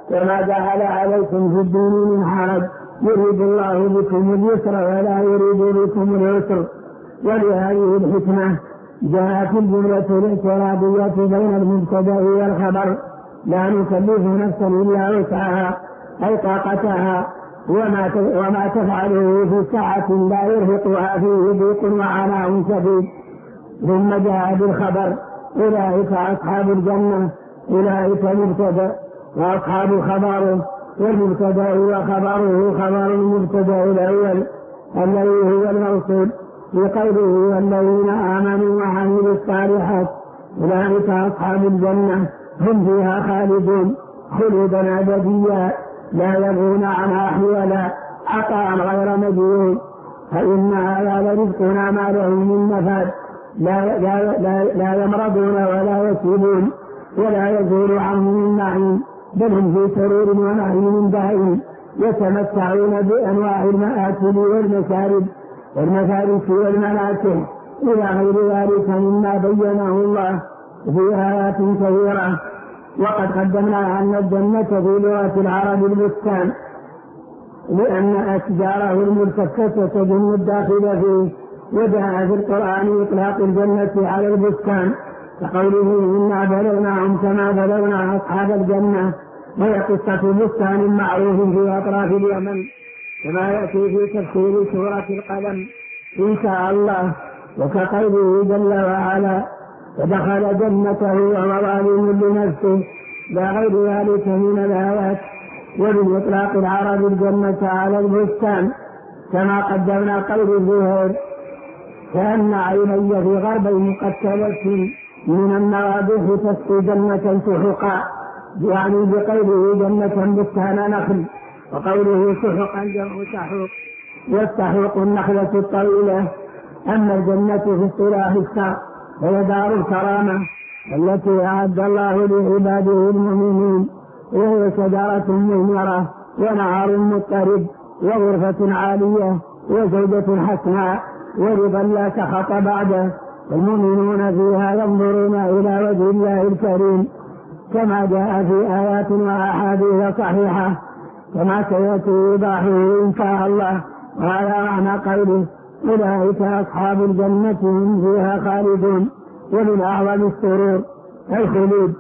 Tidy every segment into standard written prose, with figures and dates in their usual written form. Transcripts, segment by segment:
وما جعل عليكم في الدين من حرج يريد الله بكم اليسر ولا يريد بكم العسر. ولهذه الحكمة جاءت الجملة الاعتراضية بين المبتدأ والخبر لا نكلف نفسا إلا وسعها أي طاقتها وما تفعله في ساعة لا يرهقها فيه ضيق وعناء شديد. ثم جاء بالخبر أولئك أصحاب الجنة أولئك مبتدأ وأصحاب خبره والمبتدأ وخبره خبر المبتدأ الأول الذي هو الموصول في قوله والذين آمنوا وعملوا الصالحات أولئك أصحاب الجنة هم فيها خالدون خلودا أبديا لا يبغون عنها حولا عطاء غير مجنون. فإن هذا لرزقنا ما له من نفاد لا يمرضون ولا يسيبون ولا يزول عنهم النعيم بل هم في سرور ونعيم دائم يتمتعون بأنواع المآكل والمشارب والمفارش والمناكح إلى غير ذلك مما بينه الله في آيات كثيرة. وقد قدمنا أن الجنة في لغة العرب البستان لأن أشجاره الملتفة تجن الداخل فيه. وجاء في القرآن إطلاق الجنة على البستان كقوله إنا بلوناهم كما بلونا أصحاب الجنة وهي قصة بستان معروف في أطراف اليمن كما يأتي في تفسير سورة القلم إن شاء الله. وكقوله جل وعلا فدخل جنته وهو ظالم لنفسه لا غير ذلك من الآيات. وبإطلاق العرب الجنة على البستان كما قدمنا قول الزهير كأن عيني في غربي مقتلة من النوابه تسقي جنة سحقا يعني بقوله جنة بستان نخل وقوله سحقا جمع سحوق والسحوق النخلة الطويلة. أما الجنة في اصطلاح الشرع هي دار الكرامة التي أعد الله لعباده المؤمنين وهي شجرة مثمرة ونهر مضطرب وغرفة عالية وزوجة حسناء ورضا لا سخط بعده. المؤمنون فيها ينظرون إلى وجه الله الكريم كما جاء في آيات وأحاديث صحيحة كما سيأتي إيضاحه إن شاء الله. وهذا معنى قوله أولئك أصحاب الجنة هم فيها خالدون. ومن أعظم السرور الخلود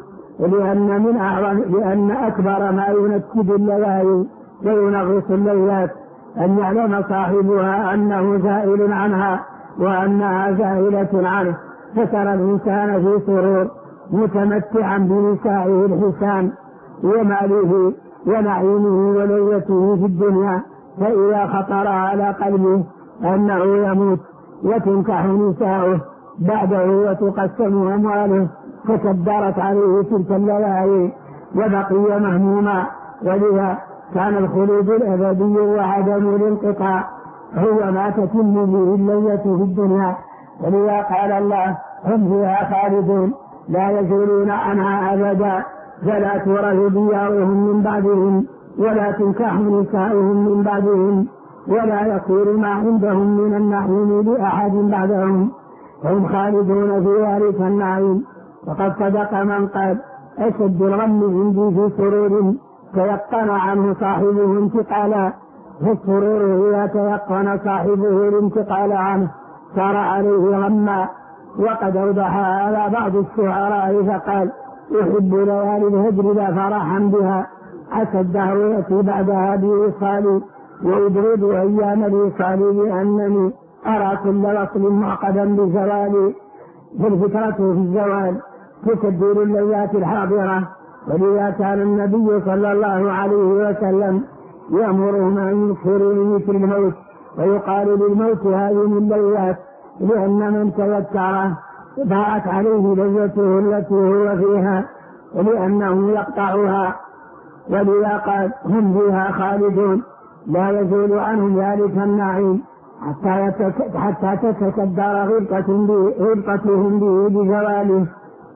لأن أكبر ما ينكد الليالي وينغص الليلات أن يعلم صاحبها أنه زائل عنها وأنها زائلة عنه. فترى الإنسان في سرور متمتعا بنسائه الحسان وماله ونعيمه ولذته في الدنيا فإذا خطر على قلبه أنه يموت وتنكح نساؤه بعده وتقسم أمواله فكدرت عليه تلك الليالي وبقي مهموما. ولذا كان الخلود الأبدي وعدم الانقطاع هو ما تتم به الليلة في الدنيا. ولذا قال الله هم فيها خالدون لا يزولون عنها أبدا فلا تورث ديارهم من بعدهم ولا تنكح نساؤهم من بعدهم ولا يصير ما عندهم من النعيم لأحد بعدهم هم خالدون في ذلك النعيم. وقد صدق من قال أشد الغم عندي في سرور تيقن عنه صاحبه انتقالا فالسرور إذا تيقن صاحبه الانتقال عنه صار عليه غما. وقد أوضح هذا بعض الشعراء فقال أحب ليالي الهجر لا فرحا بها عسى الدهر يأتي بعدها بوصالي وأبرد أيام الوصال لأنني أرى كل وصل معقدا بزوالي. فالفكرة في الزوال تكدر الليات الحاضرة. ولذا كان النبي صلى الله عليه وسلم يأمرهم أن يكثروا من ذكر الموت ويقال للموت هذه الليات لأن من تذكره ضاعت عليه لذته التي هو فيها ولأنه يقطعها. ولذا قال هم فيها خالدون لا يزول عنهم ذلك النعيم حتى تتكدر غلقتهم به بزواله.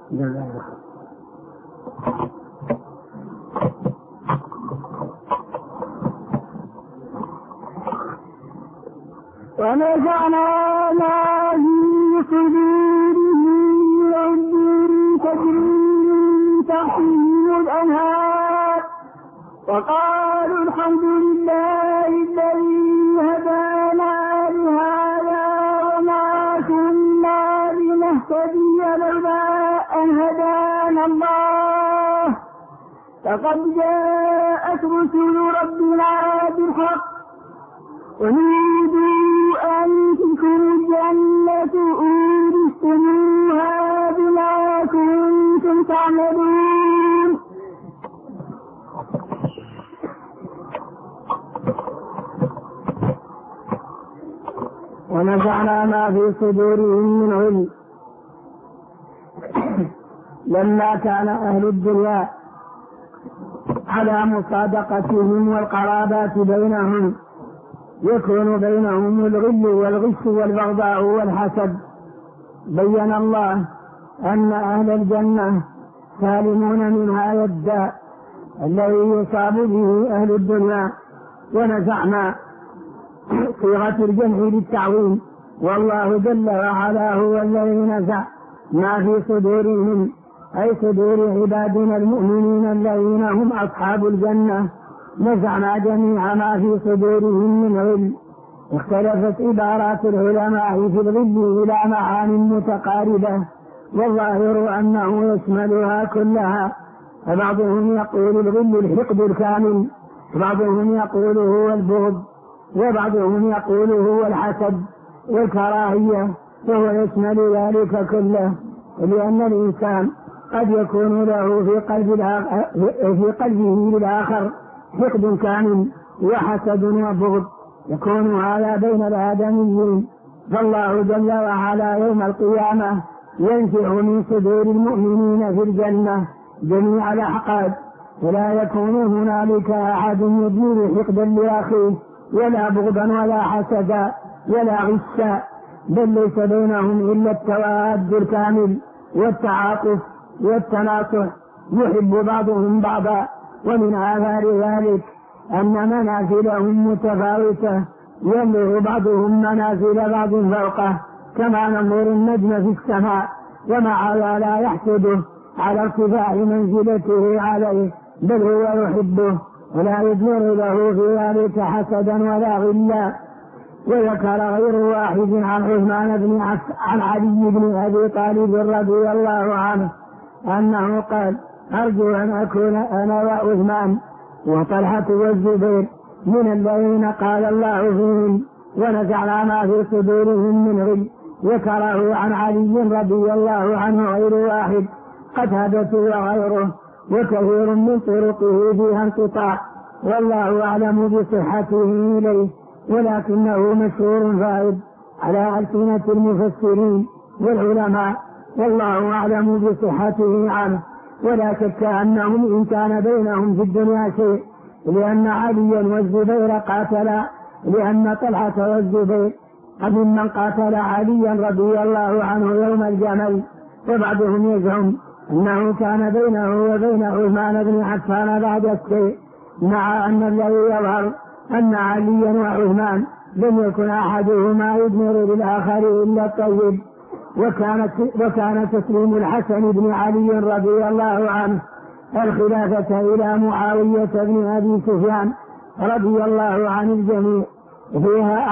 ونزعنا ما في صدورهم من غل تجري من تحتهم الأنهار وقالوا الحمد لله الذي هدانا لهذا وما كنا لنهتدي لولا أن هدانا الله لقد جاءت رسل ربنا بالحق ونريدوا أن تلكم الجنة أورثتموها بما كنتم تعملون. ونزعنا ما في صدورهم من علم لما كان أهل الدنيا على مصادقتهم والقرابات بينهم يكون بينهم الغل والغش والبغضاء والحسد. بين الله أن أهل الجنة سالمون من هذا الداء الذي يصاب به أهل الدنيا. ونزعنا صيغة الجمع للتعويم، والله جل وعلا هو الذي نزع ما في صدورهم أي صدور عبادنا المؤمنين الذين هم أصحاب الجنة. نزعنا جميع ما في صدورهم من علم. اختلفت عبارات العلماء في الغل إلى معاني متقاربة، والظاهر أنه يشملها كلها. فبعضهم يقول الغل الحقد الكامل، وبعضهم يقول هو البغض، وبعضهم يقول هو الحسد والكراهية، وهو يشمل ذلك كله، لأن الإنسان قد يكون له في قلبه للآخر حقد كامل وحسد وبغض، يكون هذا بين الآدميين. فالله جل وعلا يوم القيامة ينزع من صدور المؤمنين في الجنة جميع الأحقاد، ولا يكون هنالك أحد يبني حقدا لأخيه ولا بغضا ولا حسدا ولا غشا، بل ليس بينهم إلا التواد الكامل والتعاطف والتناصح، يحب بعضهم بعضا. ومن آثار ذلك أن منازلهم متفاوتة، ينظر بعضهم منازل بعض فوقه كما ننظر النجم في السماء، ومع هذا لا يحسده على ارتفاع منزلته عليه، بل هو يحبه ولا يضمر له في ذلك حسدا ولا غلا. وذكر غير واحد عن علي بن أبي طالب رضي الله عنه أنه قال: أرجو أن أكون أنا وعثمان وطلحة والزبير من الذين قال الله فيهم ونزعنا ما في صدورهم من غل. ذكره عن علي رضي الله عنه غير واحد، قتادة وغيره، وكثير من طرقه فيها انقطاع، والله أعلم بصحته إليه، ولكنه مشهور فائد على ألسنة المفسرين والعلماء، والله أعلم بصحته عنه. ولا شك أنهم إن كان بينهم في الدنيا شيء، لأن عليا والزبير قاتلا، لأن طلحة والزبير ممن قاتل عليا رضي الله عنه يوم الجمل. وبعضهم يزعم أنه كان بينه وبين عثمان بن عفان بعد الشيء، مع أن الذي يظهر أن عليا وعثمان لم يكن أحدهما يضمر للآخر إلا الطيب. وكان تسليم الحسن بن علي رضي الله عنه الخلافة إلى معاوية بن أبي سفيان رضي الله عن الجميع فيها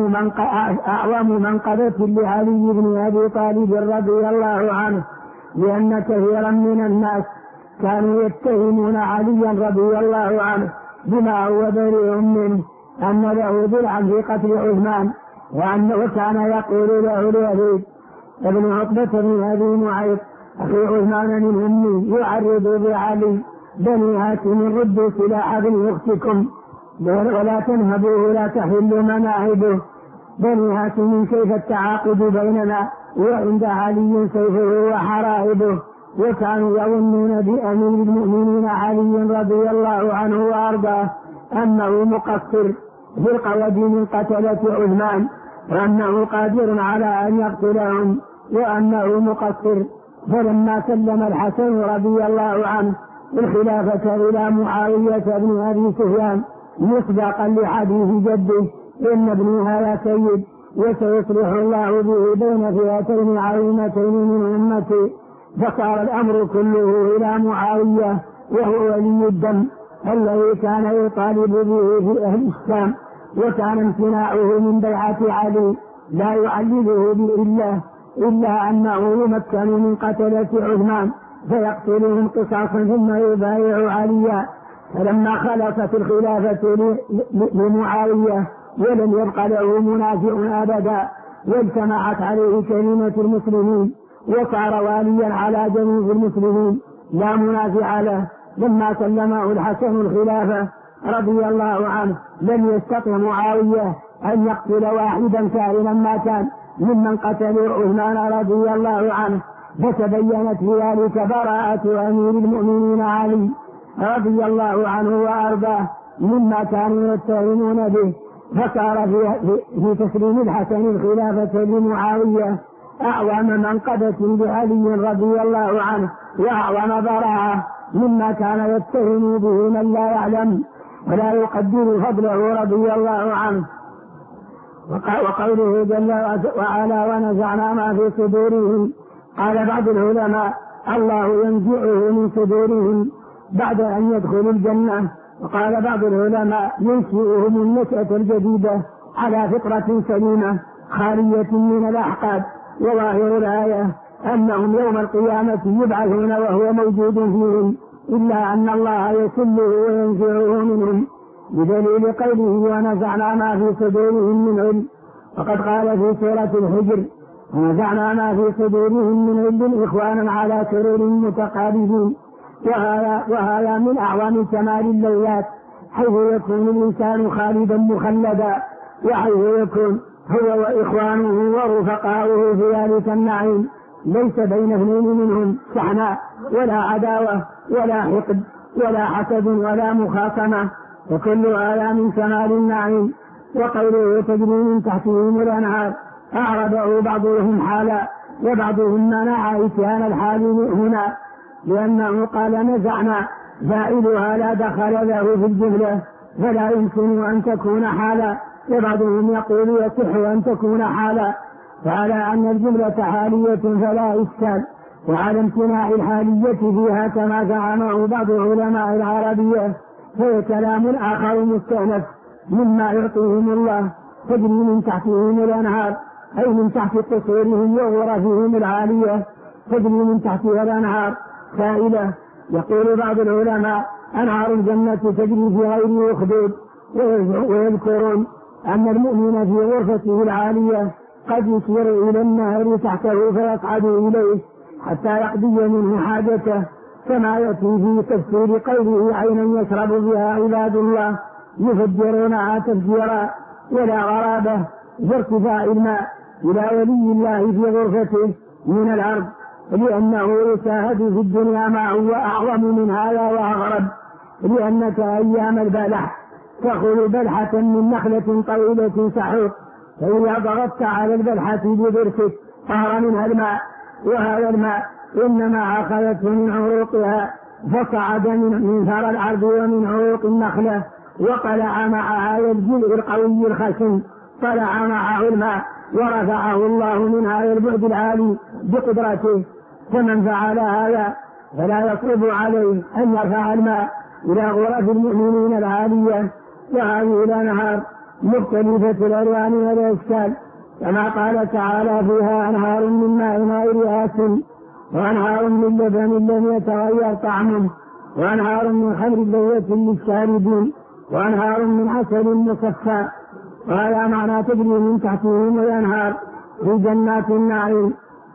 أعظم منقبة لعلي بن أبي طالب رضي الله عنه، لأن كثيرا من الناس كانوا يتهمون عليا رضي الله عنه بما هو بريء منه، أن له ضلعا في قتل عثمان، وكان يقول له الوليد ابن عتبة بن أبي معيط أخي عثمان من أمي يعرض بعلي: بني هاشم ردوا سلاح ابن أختكم ولا تنهبوه لا تحل مناهبه. بني هاشم كيف التعاقد بيننا وعند علي سيفه وحرائبه. وكانوا يظنون بأمير المؤمنين علي رضي الله عنه وأرضاه أنه مقصر في القود من قتلة عثمان، وأنه قادر على أن يقتلهم، وأنه مقصر. فلما سلم الحسن رضي الله عنه الخلافة إلى معاوية بن أبي سفيان مصداقا لحديث جده: إن ابني هذا سيد وسيصلح الله به بين فئتين عظيمتين من أمتي. فصار الأمر كله إلى معاوية وهو ولي الدم الذي كان يطالب به في أهل الشام، وكان امتناعه من بيعة علي لا يعلله إلا أنه يمكن من قتلة عثمان فيقتلهم قصاصا ثم يبايع عليا. فلما خلصت الخلافة لمعاوية ولم يبق له منافع أبدا واجتمعت عليه كلمة المسلمين وصار واليا على جميع المسلمين لا منافع له، لما سلمه الحسن الخلافة رضي الله عنه لم يستطع معاوية أن يقتل واحدا كائنا ما كان ممن قتلوا عثمان رضي الله عنه، فتبينت في ذلك براءة أمير المؤمنين علي رضي الله عنه وأرضاه مما كانوا يتهمون به، فصار في تسليم الحسن الخلافة لمعاوية أعظم منقبة بعلي رضي الله عنه وأعظم براءة مما كان يتهم به من لا يعلم ولا يقدر فضله رضي الله عنه. وقوله جل وعلا ونزعنا ما في صدورهم، قال بعض العلماء الله ينزعه من صدورهم بعد أن يدخلوا الجنة، وقال بعض العلماء ينشئهم النشأة الجديدة على فطرة سليمة خالية من الأحقاد. وظاهر الآية أنهم يوم القيامة يبعثون وهو موجود فيهم، إلا أن الله يسله وينزعه منهم بدليل قوله ونزعنا ما في صدورهم من علم. وقد قال في سورة الحجر ونزعنا ما في صدورهم من علم إخوانا على سرور متقابلين. وهذا من أعظم كمال الليلات، حيث يكون الإنسان خالدا مخلدا، وحيث يكون هو وإخوانه ورفقاؤه في ذلك النعيم ليس بين اثنين منهم شحناء ولا عداوة ولا حقد ولا حسد ولا مخاصمة، وكل هذا من كمال النعيم. وقوله تجري من تحتهم الأنهار أعرضه بعضهم حالا وبعضهم منع إتيان الحال هنا، لأنه قال نزعنا فاعلها لا دخل له في الجملة فلا يمكن أن تكون حالا، وبعضهم يقول يصح أن تكون حالا، فعلى أن الجملة حالية فلا إشكال، وعلى امتناع الحالية فيها كما زعمه بعض علماء العربية فهي كلام آخر مستأنف مما يعطيهم الله. تجري من تحتهم الأنهار أي من تحت قصورهم وغرفهم العالية، تجري من تحتها الأنهار سائلة. يقول بعض العلماء أنهار الجنة تجري في غير أخدود، ويذكرون أن المؤمن في غرفته العالية قد يشير إلى النهر تحته فيصعد إليه حتى يقضي منه حاجته، كما يأتي في تفسير قوله عينا يشرب بها عباد الله يفجرونها تفجيرا، ولا غرابة في ارتفاع الماء إلى ولي الله في غرفته من الأرض، لأنه يشاهد في الدنيا ما هو أعظم من هذا وأغرب، لأنك أيام البلح تأخذ بلحة من نخلة طويلة سحوق، فإذا ضغطت على البلحة بضرسك طار منها الماء، وهذا الماء إنما أخذته من عروقها فصعد من ثرى الأرض ومن عروق النخلة وطلع مع هذا الجلء القوي الخشن، طلع معه الماء ورفعه الله من هذا البعد العالي بقدرته. فمن فعل هذا فلا يصعب عليه أن يرفع الماء إلى غرف المؤمنين العالية. وهذه الأنهار مختلفة الألوان والأشكال، كما قال تعالى فيها أنهار من ماء غير آسن، وأنهار من لبن لم يتغير طعمه، وأنهار من خمر لذة للشاربين، وأنهار من عسل مصفى. وهذا معنى تجري من تحتهم الأنهار في جنات النعيم،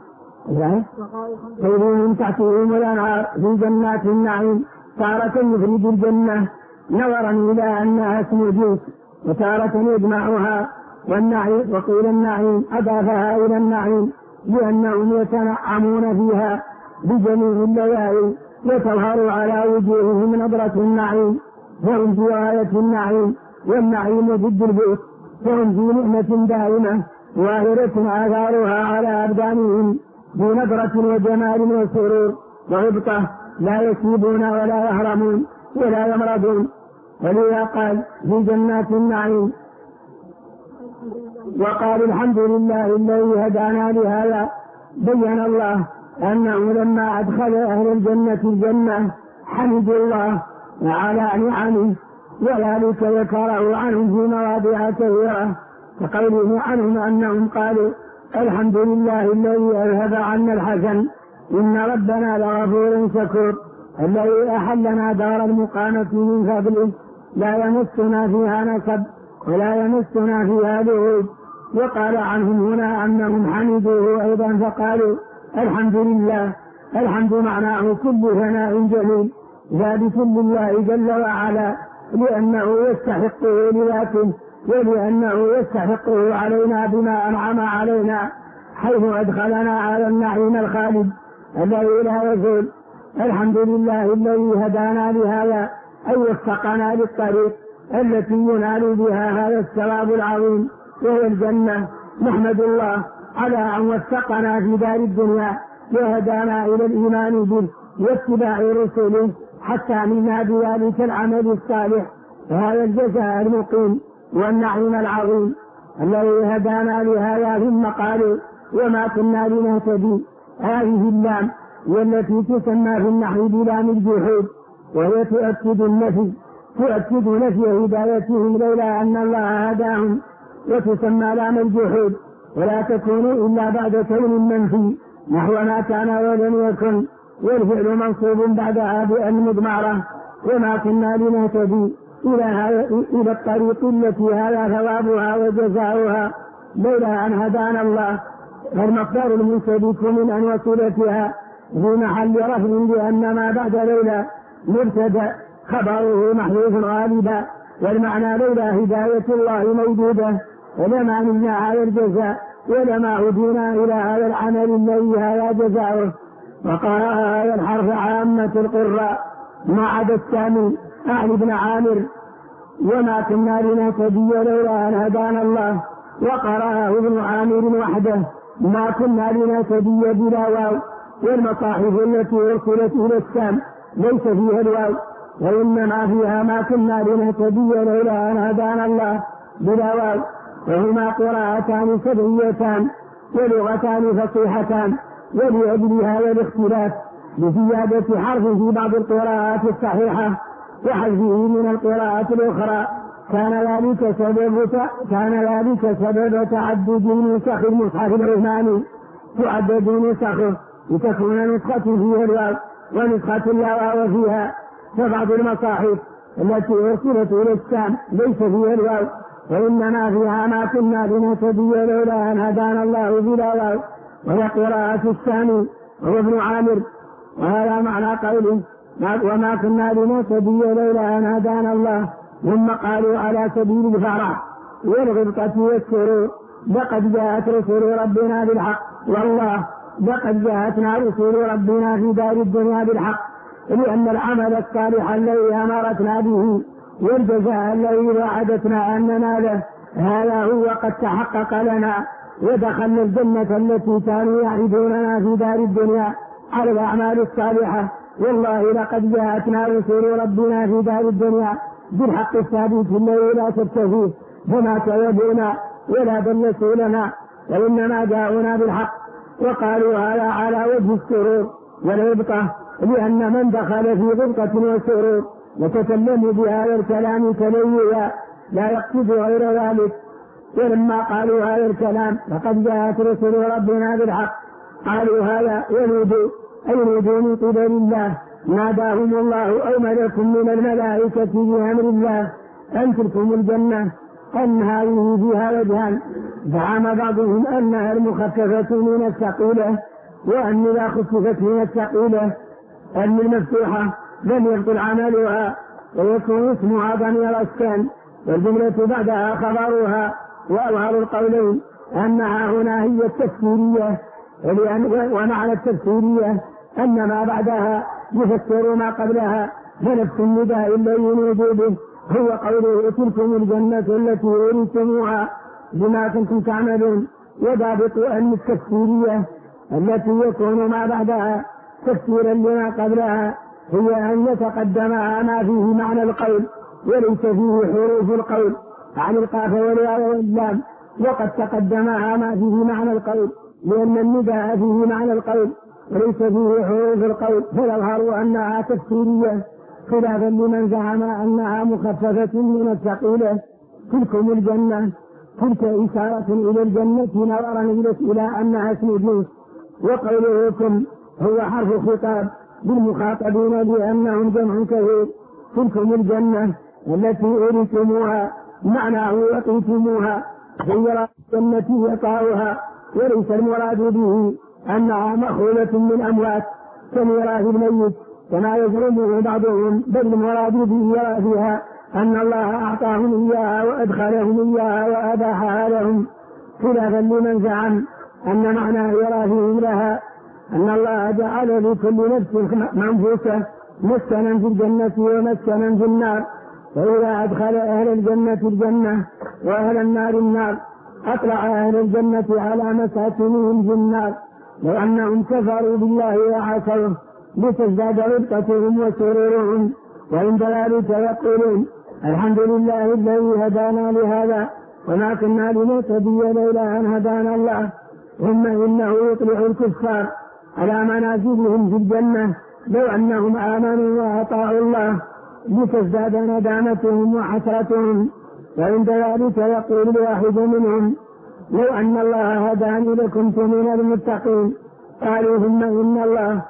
تجري من تحتهم الأنهار في جنات النعيم، تارة يفرد الجنة نظرا إلى أنها اسم جنس، وتارة يجمعها والنعيم، وقيل النعيم أضافها إلى النعيم لأنهم يتنعمون فيها بجميع الليالي وتظهر على وجوههم نظرة النعيم، فهم في غاية النعيم، والنعيم ضد البؤس، فهم في نعمة دائمة ظاهرة آثارها على أبدانهم بنظرة وجمال وسرور وغبطة، لا يسيبون ولا يهرمون ولا يمرضون. ولذا قال في جنات النعيم وقال الحمد لله الذي هدانا لهذا. بين الله أنه لما أدخل أهل الجنة الجنة حمدوا الله وعلى نعمه، وذلك ذكره عنهم في مواضع كثيرة، كقوله عنهم أنهم قالوا الحمد لله الذي أذهب عنا الحزن إن ربنا لغفور شكور، الذي أحلنا دار المقامة من فضله لا يمسنا فيها نصب ولا يمسنا فيها لغوب. وقال عنهم هنا أنهم حمدوه أيضا فقالوا الحمد لله. الحمد معناه كل ثناء جميل ثابت لله جل وعلا، لأنه يستحقه لذاته، ولأنه يستحقه علينا بما أنعم علينا، حيث أدخلنا على النعيم الخالد الذي لا يزول. الحمد لله الذي هدانا لهذا، أي وفقنا للطريق التي ينال بها هذا الثواب العظيم وهي الجنة. نحمد الله على أن وفقنا في دار الدنيا وهدانا إلى الإيمان به واتباع رسله حتى عملنا بذلك العمل الصالح، وهذا الجزاء المقيم والنعيم العظيم الذي هدانا لهذا. ثم قالوا وما كنا لنهتدي. هذه اللام والتي تسمى في النحو بلام الجحود، وهي تؤكد نفي هدايتهم لولا أن الله هداهم، وتسمى لام الجحود، ولا تكون إلا بعد كون منفي نحو ما كان ولم يكن، والفعل منصوب بعدها بأن مضمرة. وما كنا لنهتدي إلى الطريق التي هذا ثوابها وجزاؤها لولا أن هدانا الله، فالمصدر المنسبك من أن وصلتها في محل رفع، لأن ما بعد لولا مبتدأ خبره محذوف غالبا، والمعنى لولا هداية الله موجودة ولما عملنا على الجزاء ولما هدينا إلى هذا العمل الذي هذا جزاؤه. وقال هذا الحرف عامة القراء ما عدا الثاني أهل بن عامر وما كنا لنهتدي لولا أن هدانا الله، وقرأه ابن عامر وحده ما كنا لنهتدي بلا واو. والمصاحف التي أرسلت إلى الشام ليس فيها الواو، وإنما فيها ما كنا لنهتدي لولا أن هدانا الله بلا واو، وهما قراءتان سبعيتان ولغتان فصيحتان. ولأجل هذا الاختلاف بزيادة حرف في بعض القراءات الصحيحة وحذفه من القراءات الأخرى كان ذلك سبب تعدد نسخ المصحف العثماني، تعدد نسخه لتكون نسخة فيها الواو ونسخة لا واو فيها. فبعض المصاحف التي أرسلت إلى الشام ليس فيها الواو، وإنما فيها ما كنا لنهتدي لولا أن هدانا الله بلا واو، وهي قراءة الشامي وهو ابن عامر. وهذا معنى قوله وما كنا لنهتدي لولا أن هدانا الله. ثم قالوا على سبيل الفرح والغبطة والسرور لقد جاءت رسل ربنا بالحق، والله لقد جاءتنا رسل ربنا في دار الدنيا بالحق، لأن العمل الصالح الذي أمرتنا به والجزاء الذي وعدتنا أن نناله هذا هو قد تحقق لنا، ودخلنا الجنة التي كانوا يعرضوننا في دار الدنيا على الأعمال الصالحة. والله لقد جاءتنا رسل ربنا في دار الدنيا بالحق الثابت الذي لا شك فيه، فما كذبونا ولا دلسوا لنا، وإنما جاءونا بالحق. وقالوا هذا على وجه السرور والغبطة، لأن من دخل في غبطة وسرور وتكلم بهذا الكلام تليا لا يقصد غير ذلك. ولما قالوا هذا الكلام لقد جاءت رسل ربنا بالحق قالوا هذا ينودوا من قبل الله ناداهم الله أو ملك من الملائكة بأمر الله أن تلكم الجنة أن هذه فيها وجهان، زعم بعضهم أنها المخففة من الثقيلة، وأن إذا خففت من الثقيلة أن المفتوحة لم يبطل عملها ويكون اسمها ضمير السن، والجملة بعدها خبرها. وأظهر القولين أنها هنا هي التفسيرية، ومعنى التفسيرية أن ما بعدها يفسر ما قبلها، فنفس النداء الذي ينودوا به هو قوله تلكم الجنة التي أورثتموها بما كنتم تعملون. وضابط أن التفسيرية التي يكون ما بعدها تفسيرا لما قبلها هي أن يتقدمها ما فيه معنى القول وليس فيه حروف القول عن القاف والواو واللام، وقد تقدمها ما فيه معنى القول لأن النداء فيه معنى القول وليس فيه حروف القول، فيظهر أنها تفسيرية. خلافا لمن زعم أنها مخففة من الثقيلة. تلكم الجنة، تلك إشارة إلى الجنة نظرا إلى أنها اسم جنس، وقولكم هو حرف خطاب بالمخاطبين لأنهم جمع كثير. تلكم الجنة التي أورثتموها معناه وقيتموها، غير الجنة يقعها، وليس المراد به أنها مأخوذة من أموات كميراث الميت كما يزعمه بعضهم، بل المراد بميراثها أن الله أعطاهم إياها وأدخلهم إياها وأباحها لهم، خلافا لمن زعم أن معنى ميراثهم لها أن الله جعل لكل نفس منفوسة مسكنا في الجنة ومسكنا في النار، فإذا أدخل أهل الجنة الجنة وأهل النار النار أطلع أهل الجنة على مساكنهم في النار لو أنهم كفروا بالله وعصوه لتزداد ربقتهم وسرورهم، وعند ذلك يقولون الحمد لله الذي هدانا لهذا وما كنا لنهتدي لولا أن هدانا الله. ثم إنه يطلع الكفار على منازلهم في الجنة لو أنهم آمنوا وأطاعوا الله لتزداد ندامتهم وحسرتهم، وعند ذلك يقول الواحد منهم لو أن الله هداني لكنت من المتقين. قالوا ثم إن الله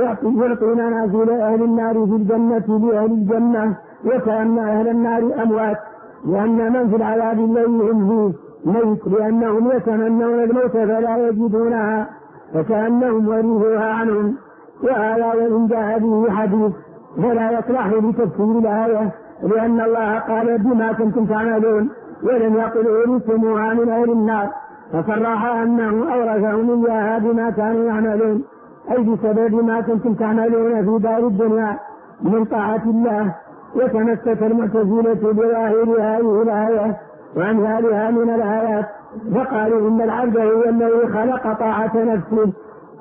يعطينا نازل أهل النار في الجنة لأهل الجنة وكأن أهل النار أموات، لأن من في العذاب الذي هم فيه ميت لأنهم يتمنون الموت فلا يجدونها فكأنهم ورثوها عنهم. وهذا وإن جاء به حديث فلا يصلح لتفسير الآية، لأن الله قال بما كنتم تعملون ولم يقل أورثتموها من أهل النار، فصرح أنه أورثهم إياها بما كانوا يعملون، أي بسبب ما كنتم تعملون في دار الدنيا من طاعة الله. وتمسك المعتزلة بظاهر هذه الآية وأمثالها من الآيات، فقالوا إن العبد هو الذي خلق طاعة نفسه،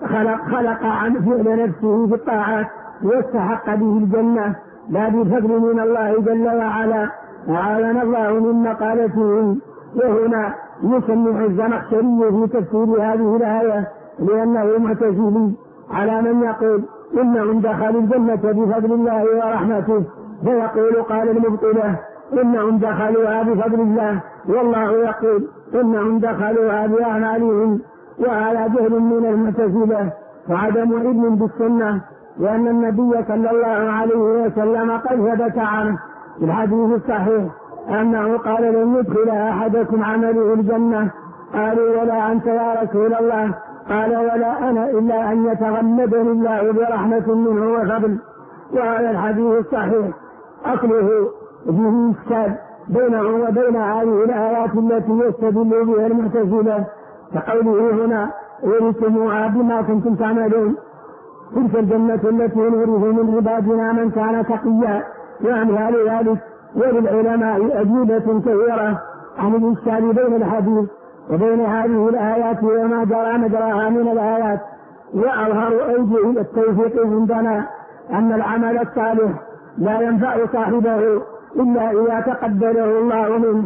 خلق عن فعل نفسه في الطاعات واستحق به الجنة لا بفضل من الله جل وعلا، أعاذنا الله من مقالتهم. وهنا يسمع الزمخشري في تفسير هذه الآية لأنه معتزلي على من يقول إنهم دخلوا الجنة بفضل الله ورحمته، فيقول قال المبطلة إنهم دخلوها بفضل الله، والله يقول إنهم دخلوها بأعمالهم. وهذا جهل من المعتزلة وعدم علم بالسنة، لأن النبي صلى الله عليه وسلم قد ثبت عنه في الحديث الصحيح أنه قال لن يدخل أحدكم عمله الجنة. قالوا ولا أنت يا رسول الله؟ قال ولا أنا إلا أن يتغمدني الله برحمة منه وفضل. وهذا الحديث الصحيح أصله فيه إشكال بينه وبين هذه الآيات التي يستدل بها المعتزلة، كقوله هنا أورثتموها بما كنتم تعملون. تلك الجنة التي نورث من عبادنا من كان تقيا وأمثال ذلك. وللعلماء أجوبة كثيرة عن الإشكال بين الحديث وبين هذه الآيات وما جرى مجراها من الآيات. وأظهر أوجه التوفيق عندنا أن العمل الصالح لا ينفع صاحبه إلا إذا تقبله الله منه،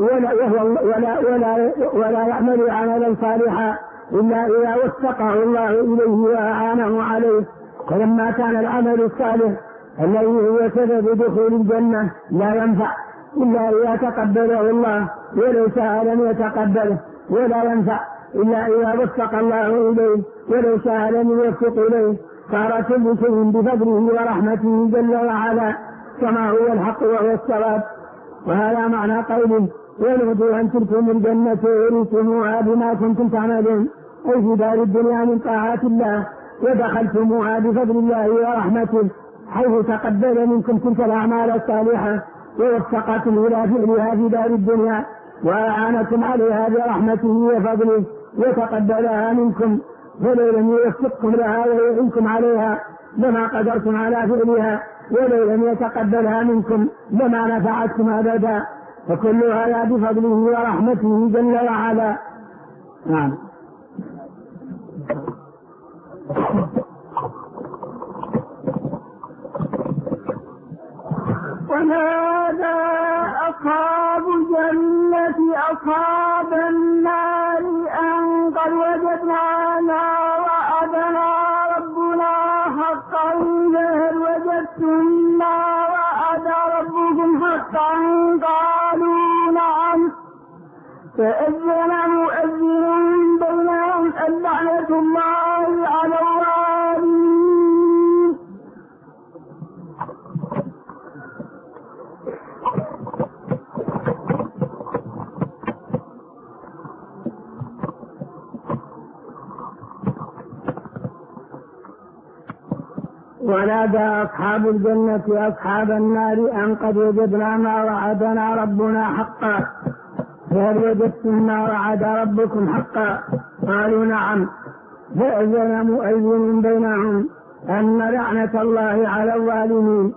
ولا يعمل عملا صالحا إلا إذا وفقه الله إليه وأعانه عليه. فلما كان العمل الصالح الذي هو سبب دخول الجنة لا ينفع إلا إذا تقبله الله ولو شاء لم يتقبله، ولا ينفع إلا إذا وفق الله إليه ولو شاء لم يوفق إليه، صار كل شيء بفضله ورحمته جل وعلا كما هو الحق وهو الصواب. وهذا معنى قوله ونودوا أن تلكم الجنة أورثتموها بما كنتم تعملون، أي في دار الدنيا من طاعات الله ودخلتموها بفضل الله ورحمته، حيث تقبل منكم تلك الأعمال الصالحة ووفقكم إلى فعلها في دار الدنيا وأعانكم عليها برحمته وفضله وتقبلها منكم، فلو لم يوفقكم لها ويعينكم عليها لما قدرتم على فعلها، ولو لم يتقبلها منكم لما نفعتكم أبدا، فكل هذا بفضله ورحمته جل وعلا. نعم. ونادى أصحاب الجنة أصحاب النار أن قد وجدنا ما وعدنا ربنا حقا، فهل وجدتم ما فأذن مؤذن بينهم اللعنة الله على الظالمين. ونادى أصحاب الجنة أصحاب النار أن قد وجدنا ما وعدنا ربنا حقا فهل وجدتم ما وعد ربكم حقا؟ قالوا نعم. فأذن مؤذن بينهم أن لعنة الله على الظالمين.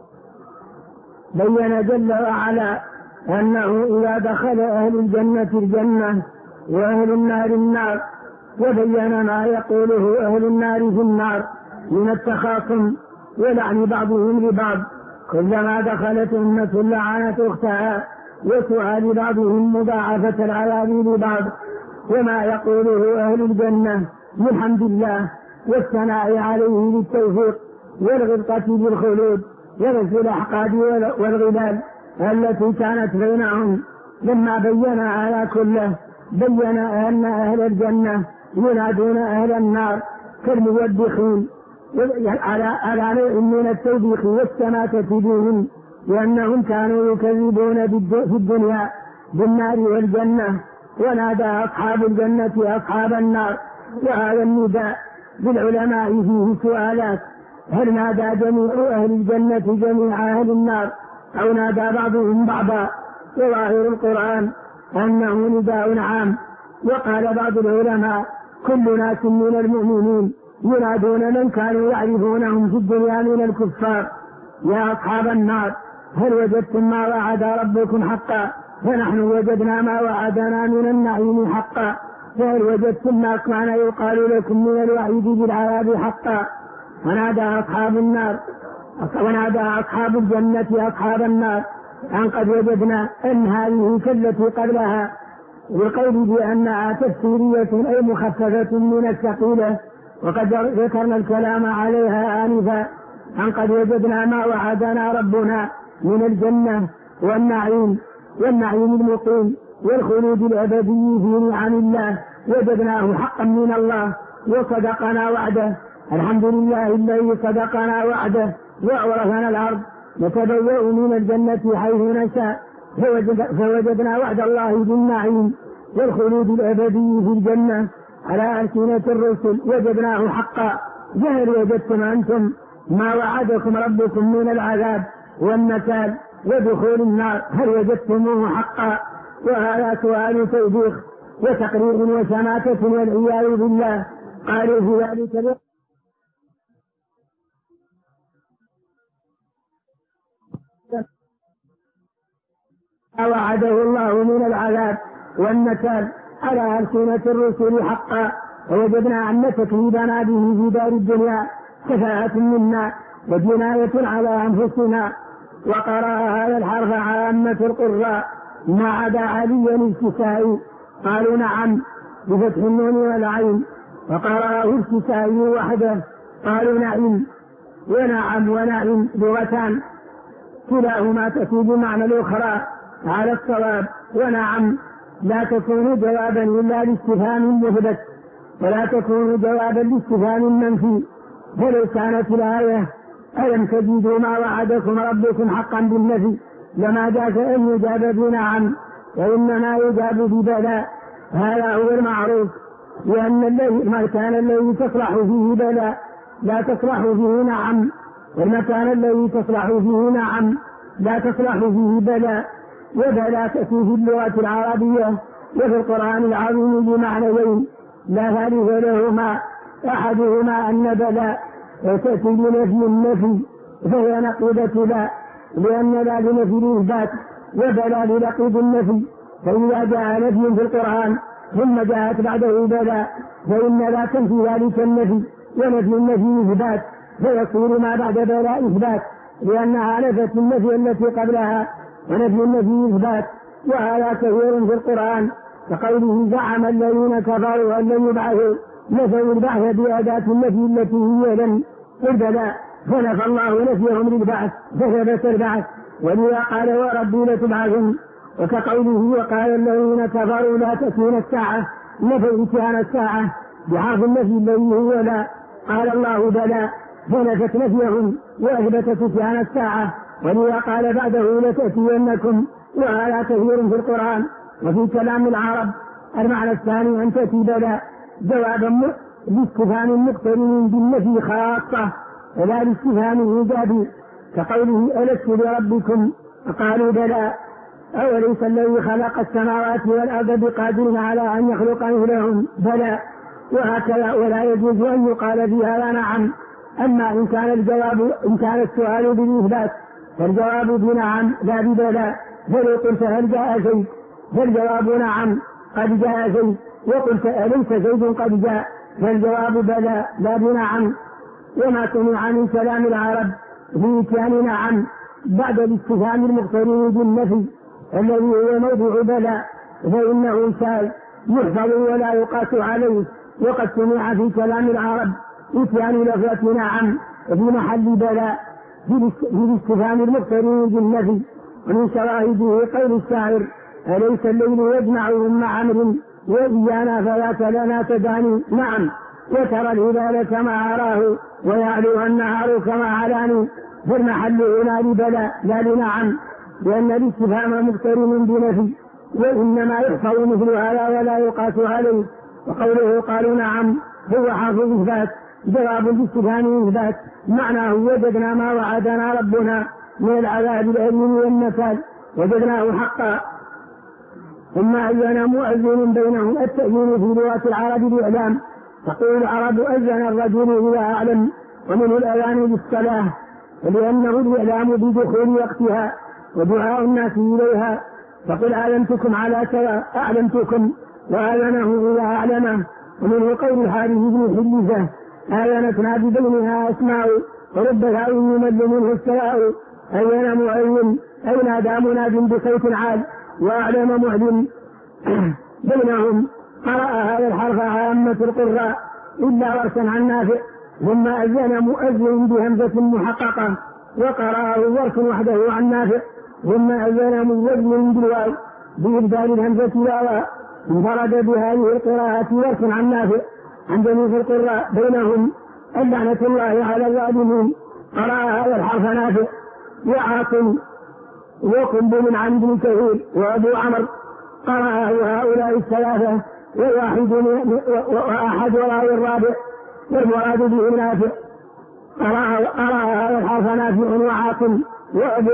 بين جل وعلا أنه إذا دخل أهل الجنة الجنة وأهل النار النار، وبين ما يقوله أهل النار في النار من التخاصم ولعن بعضهم لبعض، كلما دخلت أمة لعنت أختها، وسؤال بعضهم مضاعفة العذاب لبعض. وما يقوله أهل الجنة من حمد الله والثناء عليه بالتوفيق والغبطة بالخلود ورفع الأحقاد والغلال التي كانت بينهم. لما بين على كله بين أن أهل الجنة ينادون أهل النار كالموبخين على نوع من التوبيخ والسماتة بهم، لأنهم كانوا يكذبون في الدنيا بالنار والجنة. ونادى أصحاب الجنة أصحاب النار، وهذا النداء بالعلماء فيه سؤالات: هل نادى جميع أهل الجنة جميع أهل النار أو نادى بعضهم بعضا؟ وظاهر القرآن أنه نداء عام. وقال بعض العلماء: كل ناس من المؤمنين ينادون من كانوا يعرفونهم في الدنيا من الكفار: يا أصحاب النار هل وجدتم ما وعد ربكم حقا؟ فنحن وجدنا ما وعدنا من النعيم حقا. فهل وجدتم ما كان يقال لكم من الوعيد بالعذاب حقا؟ ونادى أصحاب الجنة أصحاب النار أن قد وجدنا أن هذه كالتي قبلها، والقول بأنها تفسيرية أي مخففة من الثقيلة، وقد ذكرنا الكلام عليها آنفا. أن قد وجدنا ما وعدنا ربنا من الجنة والنعيم المقيم والخلود الأبدي في نعم الله، وجدناه حقا من الله وصدقنا وعده. الحمد لله الذي صدقنا وعده وأورثنا الأرض نتبوأ من الجنة حيث نشاء. فوجدنا وعد الله بالنعيم والخلود الأبدي في الجنة على ألسنة الرسل، وجدناه حقا. فهل وجدتم أنتم ما وعدكم ربكم من العذاب والنكال ودخول النار؟ هل وجدتموه حقا؟ وهذا سؤال توبيخ وتقرير وشماتة والعياذ بالله. قالوا في ذلك وعده الله من العذاب والنكال على ألسنة الرسل حقا. ووجدنا أن تكذيبنا به في دار الدنيا كفاءة منا وجناية على أنفسنا. وقرأ هذا الحرف عامة القراء ما عدا عليا الكسائي. قالوا نعم بفتح النون والعين، وقرأه الكسائي وحده. قالوا نعم ونعم لغتان كلاهما تفيد معنى الأخرى على الصواب. ونعم لا تكون جوابا إلا لاستفهام مثبت، ولا تكون جوابا لاستفهام منفي. فلو كانت الآية ألم تجدوا ما وعدكم ربكم حقا بالنفي لما جاء أن يجاب بنعم، وإنما يجاب ببلاء. هذا هو المعروف، لأن المكان الذي تصلح فيه بلاء لا تصلح فيه نعم، والمكان الذي تصلح فيه نعم لا تصلح فيه بلاء. وبلاء تأتي في اللغة العربية وفي القرآن العظيم بمعنيين لا ثالث لهما. أحدهما أن بلاء تأتي بنفي النفي فهي نقيضة لا، لأن لا لنفي الإثبات وبلاء لنقيض النفي. فإذا جاء نفي في القرآن ثم جاءت بعده بلاء فإن لا تنفي ذلك النفي، ونفي النفي إثبات، فيصير ما بعد بلاء إثبات، لأنها نفت النفي التي قبلها، ونفي النفي إثبات. وهذا كثير في القرآن، كقوله زعم الذين كفروا أن لن يبعثوا، نفوا البعث بأداة النفي التي هي لن البلاء، فنفى الله نفيهم للبعث فثبت البعث. ولذا قال وربي لتبعثن وكقوله وقال الذين كفروا لا تأتينا الساعة نفي إتيان الساعة بحرف النفي الذي هو لا. قال الله بلى فنفت نفيهم وأثبتت إتيان الساعة، ولذا قال بعده لتأتينكم، وهذا كثير في القرآن. وفي كلام العرب المعنى الثاني أن تأتي بلى جوابا لاستفهام مقترن بالنفي خاصة ولا لاستفهام إيجابي، كقوله ألست بربكم فقالوا بلى أوليس الذي خلق السماوات والأرض بقادر على أن يخلق مثلهم بلى، وهكذا. ولا يجوز أن يقال في هذا نعم. أما إن كان السؤال بالإثبات فالجواب بنعم لا ببلى. فلو قلت هل جاء زيد فالجواب نعم قد جاء زيد، وقلت أليس زيد قد جاء فالجواب بلى لا بنعم. وما سمع من كلام العرب في إتيان نعم بعد الاستفهام المقترن بالنفي الذي هو موضع بلى فإنه شاذ يحفظ ولا يقاس عليه. وقد سمع في كلام العرب إتيان لفظة نعم في محل بلى في الاستفهام المقترن بالنفي. ومن شواهده قول الشاعر أليس الليل يجمعهم مع أمر وإيانا فذاك لنا تداني. نعم، وترى الهلال كما أراه ويعلو النهار كما علاني. فالمحل هنا لبلى لا لنعم، لأن الاستفهام مقترن بنفي وإنما يحفظ مثل هذا ولا يقاس عليه. وقوله قالوا نعم هو حرف إثبات جواب الاستفهام إثبات، معناه وجدنا ما وعدنا ربنا من العذاب الأليم والنكال وجدناه حقا. ثم أذن مؤذن بينهم التأذين في لغة العرب الإعلام، تقول العرب أذن الرجل إذا أعلم، ومنه الأذان بالصلاة ولأنه الإعلام بدخول وقتها ودعاء الناس إليها. فقل أعلمتكم على كذا أعلمتكم، وأذنه إذا أعلمه. ومنه قول الحارث بن حليفة آذنتنا ببينها أسماء ورب ثاء يمل منه السلاء. أذن مؤذن أي نادى مناد بصوت عال وأعلم معلم بينهم. قرأ هذا الحرف عامة القراء إلا ورثا عن نافع. ثم أذن مؤذن بهمزة محققة وقرأه ورث وحده عن نافع. ثم أذن مؤذن بالواو بإبدال الهمزة لا، انفرد بهذه القراءة ورث عن نافع عن جميع القراء بينهم اللعنة الله على الظالمين. قرأ هذا الحرف نافع وعاصم وقنبل عن ابن كثير وأبو عمرو. قرأه هؤلاء الثلاثة وأحد وراء الرابع والمراد به نافع. قرأ هذا الحرف نافع وعاصم وأبو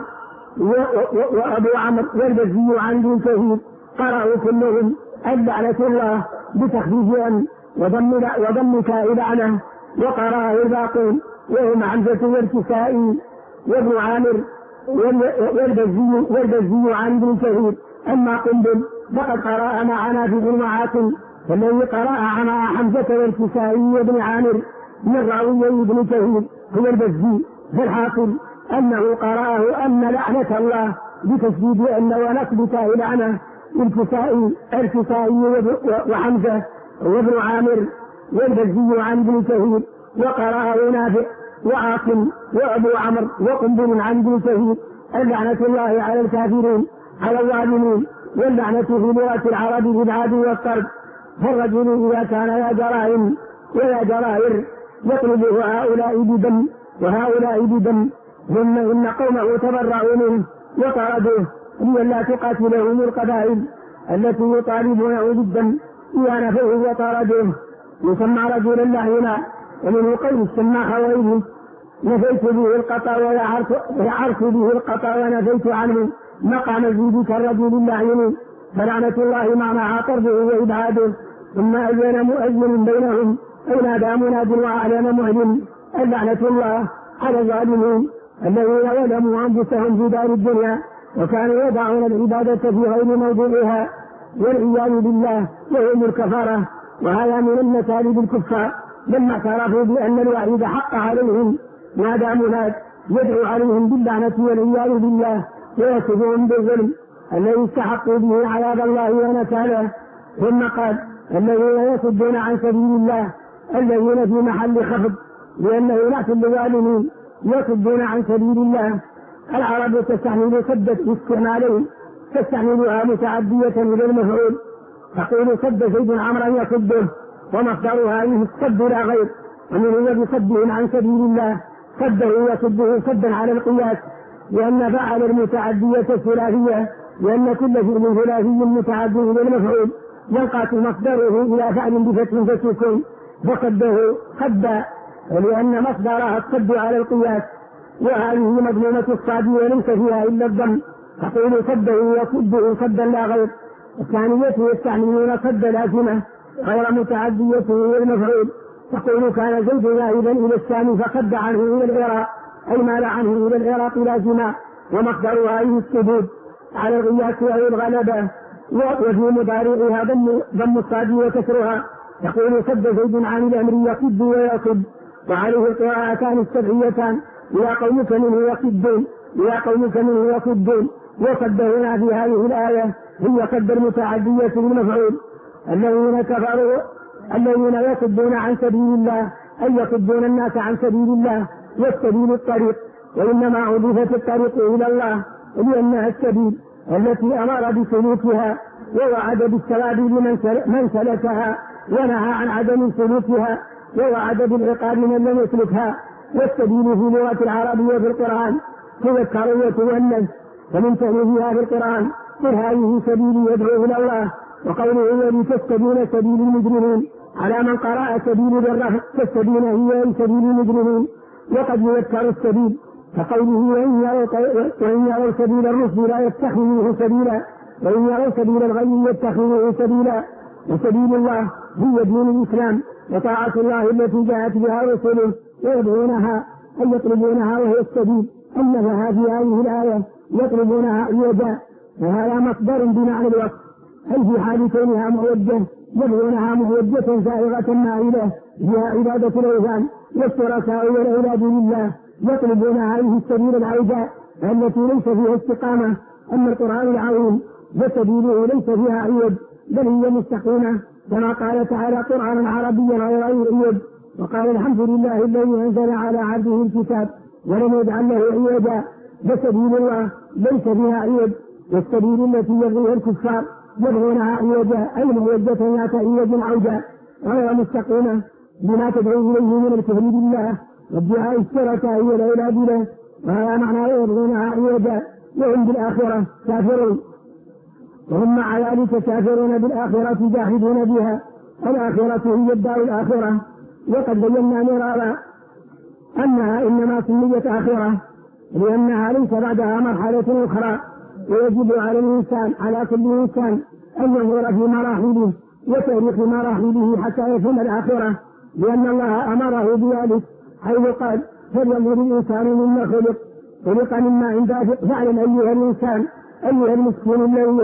عمرو والبزي عن ابن كثير. قرأوا كلهم اللعنة الله بتخفيف أن وضم تاء لعنة. وقرأه الباقون وهم حمزة والكسائي وابن عامر والبزي عن ابن كثير. أما قنبل فقد قرأ مع نافع وعاصم، فالذي قرأ مع حمزة والكسائي وابن عامر من راوي ابن كثير هو البزي. فالحاصل أنه قرأه أن لعنة الله بتشديد أن ونصب تاء لعنة الكسائي وحمزة وابن عامر والبزي عن ابن كثير. وقرأه نافع وعاصم وأبو عمرو وقنبل عن ابن كثير اللعنة الله على الكافرين على الظالمين. واللعنة في لغة العرب بالعاد والطرد. فالرجل إذا كان يا جرائم ويا جرائر يطلبه هؤلاء بدم وهؤلاء بدم، ثم إن قومه تبرأوا منه وطردوه لئلا تقاتلهم القبائل التي يطالبونه بالدم إذا نفوه وطردوه يسمى رجل الله هنا. ومنه قول السماح وإذن نفيت به القطع وعرت به القطع ونفيت عنه مقام زيدك الرجل اللعين. فلعنة الله معناها طرده وإبعاده. ثم أذن مؤذن بينهم أي نادى مناد وأعلن معلن اللعنة الله على الظالمين الذين ظلموا أنفسهم في دار الدنيا وكانوا يضعون العبادة في غير موضوعها والعياذ بالله وهم الكفرة. وهذا من المثالب الكفار لما اعترفوا بأن الوعيد حق عليهم نادى مناد يدعو عليهم باللعنة والعياذ بالله ويصفهم بالظلم الذي استحقوا به عذاب الله ونكاله. ثم قال الذين يصدون عن سبيل الله الذين في محل خفض لأنه نعت للظالمين يصدون عن سبيل الله. العرب تستعمل سدة استعمالين تستعملها متعدية إلى المفعول، تقول صد زيد عمرا يصده، ومصدرها الصد لا غير، ومن هو بصده عن سبيل الله، صده يصده صدا على القياس، لأن فعل المتعدية الثلاثية، لأن كل فعل ثلاثي متعدي إلى المفعول ينقص مصدره إلى فعل بفتح فسكن، فصده صدا، ولأن مصدرها الصد على القياس، وهذه مظلومة الصاد وليس فيها إلا الضم، تقول صده يصده صدا لا غير. الثانية يستعملون صد لازمة غير متعدية إلى المفعول، تقول كان زيد ذاهبا إلى الشام فصد عنه إلى العراق، أي مال عنه إلى العراق لازما، ومصدرها السدود على القياس أو الغلبة، وفي مضارعها ضم الصاد وكسرها، تقول صد زيد عن الأمر يصد ويصد، وعليه القراءتان السبعيتان، يا قومك منه يصدون، يا قومك منه يصدون. وصد هنا في هذه الآية هي صد المتعدية للمفعول، الذين كفروا الذين يصدون عن سبيل الله، أي يصدون الناس عن سبيل الله، والسبيل الطريق، وإنما أضيفت الطريق إلى الله لأنها السبيل التي أمر بسلوكها ووعد بالثواب من سلكها، ونهى عن عدم سلوكها ووعد بالعقاب من لم يسلكها. والسبيل في لغة العربية في القرآن تذكر وتؤنث، فمن تأليفها في القرآن قل هذه سبيلي يدعو إلى الله، وقوله ولتستبين سبيل المجرمين على من قرأ سبيل بالرفع، تستبين هي سبيل المجرمين. وقد يذكر السبيل كقوله وإن يروا سبيل الرشد لا يتخذوه سبيلا، وإن يروا سبيل الغي يتخذوه سبيلا. وسبيل الله هي دين الإسلام وطاعة الله التي جاءت بها رسله، ويدعونها أي يطلبونها وهي السبيل، أنها في هذه الآية يطلبونها عوجا، وهذا مصدر بمعنى الوصف، أي في حال كونها معوجة يدعونها معوجة سائغة مائلة فيها عبادة الأوثان والشركاء والأولاد لله، يطلبون هذه السبيل العوجاء التي ليس فيها استقامة. أما القرآن العظيم فسبيله ليس فيها عوج، بل هي مستقيمة، كما قال تعالى قرآنا عربيا غير عوج، وقال الحمد لله الذي أنزل على عبده الكتاب ولم يجعل له عوجا. فسبيل الله ليس فيها عوج، والسبيل التي يبغيها الكفار يبغونها عوجا، أي معوجة ذات عوج عوجا غير مستقيمة بما تدعو إليه من الكفر بالله وادعاء الشركاء والأولاد له، وهذا معنى يبغونها عوجا، وهم بالآخرة كافرون، وهم مع ذلك كافرون بالآخرة جاحدون بها. الآخرة هي الدار الآخرة، وقد بينا مرارا أنها إنما سميت آخرة لأنها ليس بعدها مرحلة أخرى، ويجب على الإنسان على كل إنسان أن ينظر في مراحله وتاريخ مراحله حتى يفهم الآخرة، لأن الله أمره بذلك حيث قال فلينظر الإنسان مما خلق مما عند فاعلم أيها الإنسان أيها المسكين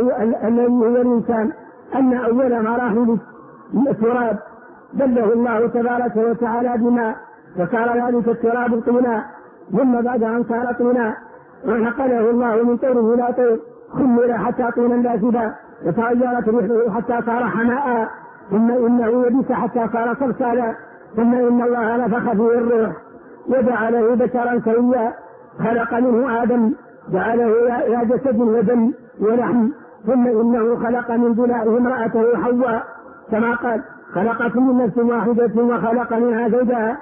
الذي هو الإنسان أن أول مراحل التراب دله الله تبارك وتعالى بما، فصار ذلك التراب طينا، ثم بعد أن صار طينا ونقله الله من طور إلى طور، خمر حتى طينا داسدا، وتغيرت ريحه حتى صار حماء، ثم إنه يبس حتى صار صلصالا، ثم إن الله نفخ فيه الروح وجعله بشرا سويا، خلق منه آدم جعله إلى جسد ودم ولحم، ثم إنه خلق من ضلعه امرأته حواء، كما قال خلقت من نفس واحدة وخلق منها زوجها،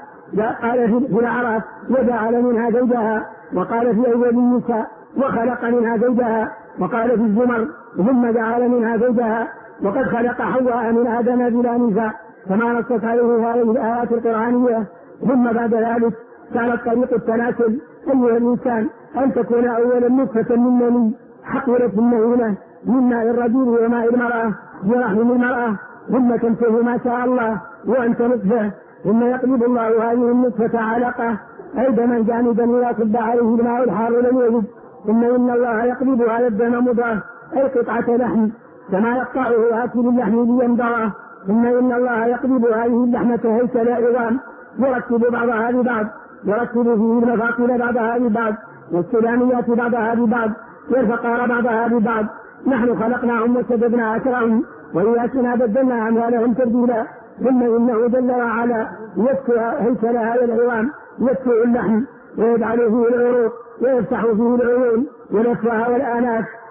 قال في الأعراف وجعل منها زوجها، وقال في أول النساء وخلق منها زوجها، وقال في الزمر ثم جعل منها زوجها، وقد خلق حواء من آدم بلا نزاع، كما نصت عليه هذه الآيات القرآنية. ثم بعد ذلك كانت طريق التناسل أيها الإنسان أن تكون أولا نطفة من مني حقيرة مهينة من ماء الرجل وماء المرأة برحم المرأة، ثم تنتهي ما شاء الله وأنت نطفة، ثم يقلب الله هذه النطفة علقة أي دما جامدا ويصب عليه الماء الحار لم يجد، ثم إن الله يقلب هذا الدم مضغة أي قطعة لحم كما يقطعه آكل اللحم لينضغه، ثم إن الله يقلب هذه اللحمة هيكل عظام يركب بعضها ببعض، يركب فيه المفاصل بعضها ببعض والسلاميات بعضها ببعض والفقار بعضها ببعض. نحن خلقناهم وسددنا أسرهم وإياكنا بدلنا أموالهم تبديلا، ثم إنه جل وعلا يكسو هيكل هذا العظام، يكسو اللحم ويجعل فيه العروق ويفتح فيه العيون ونفسها والآناف،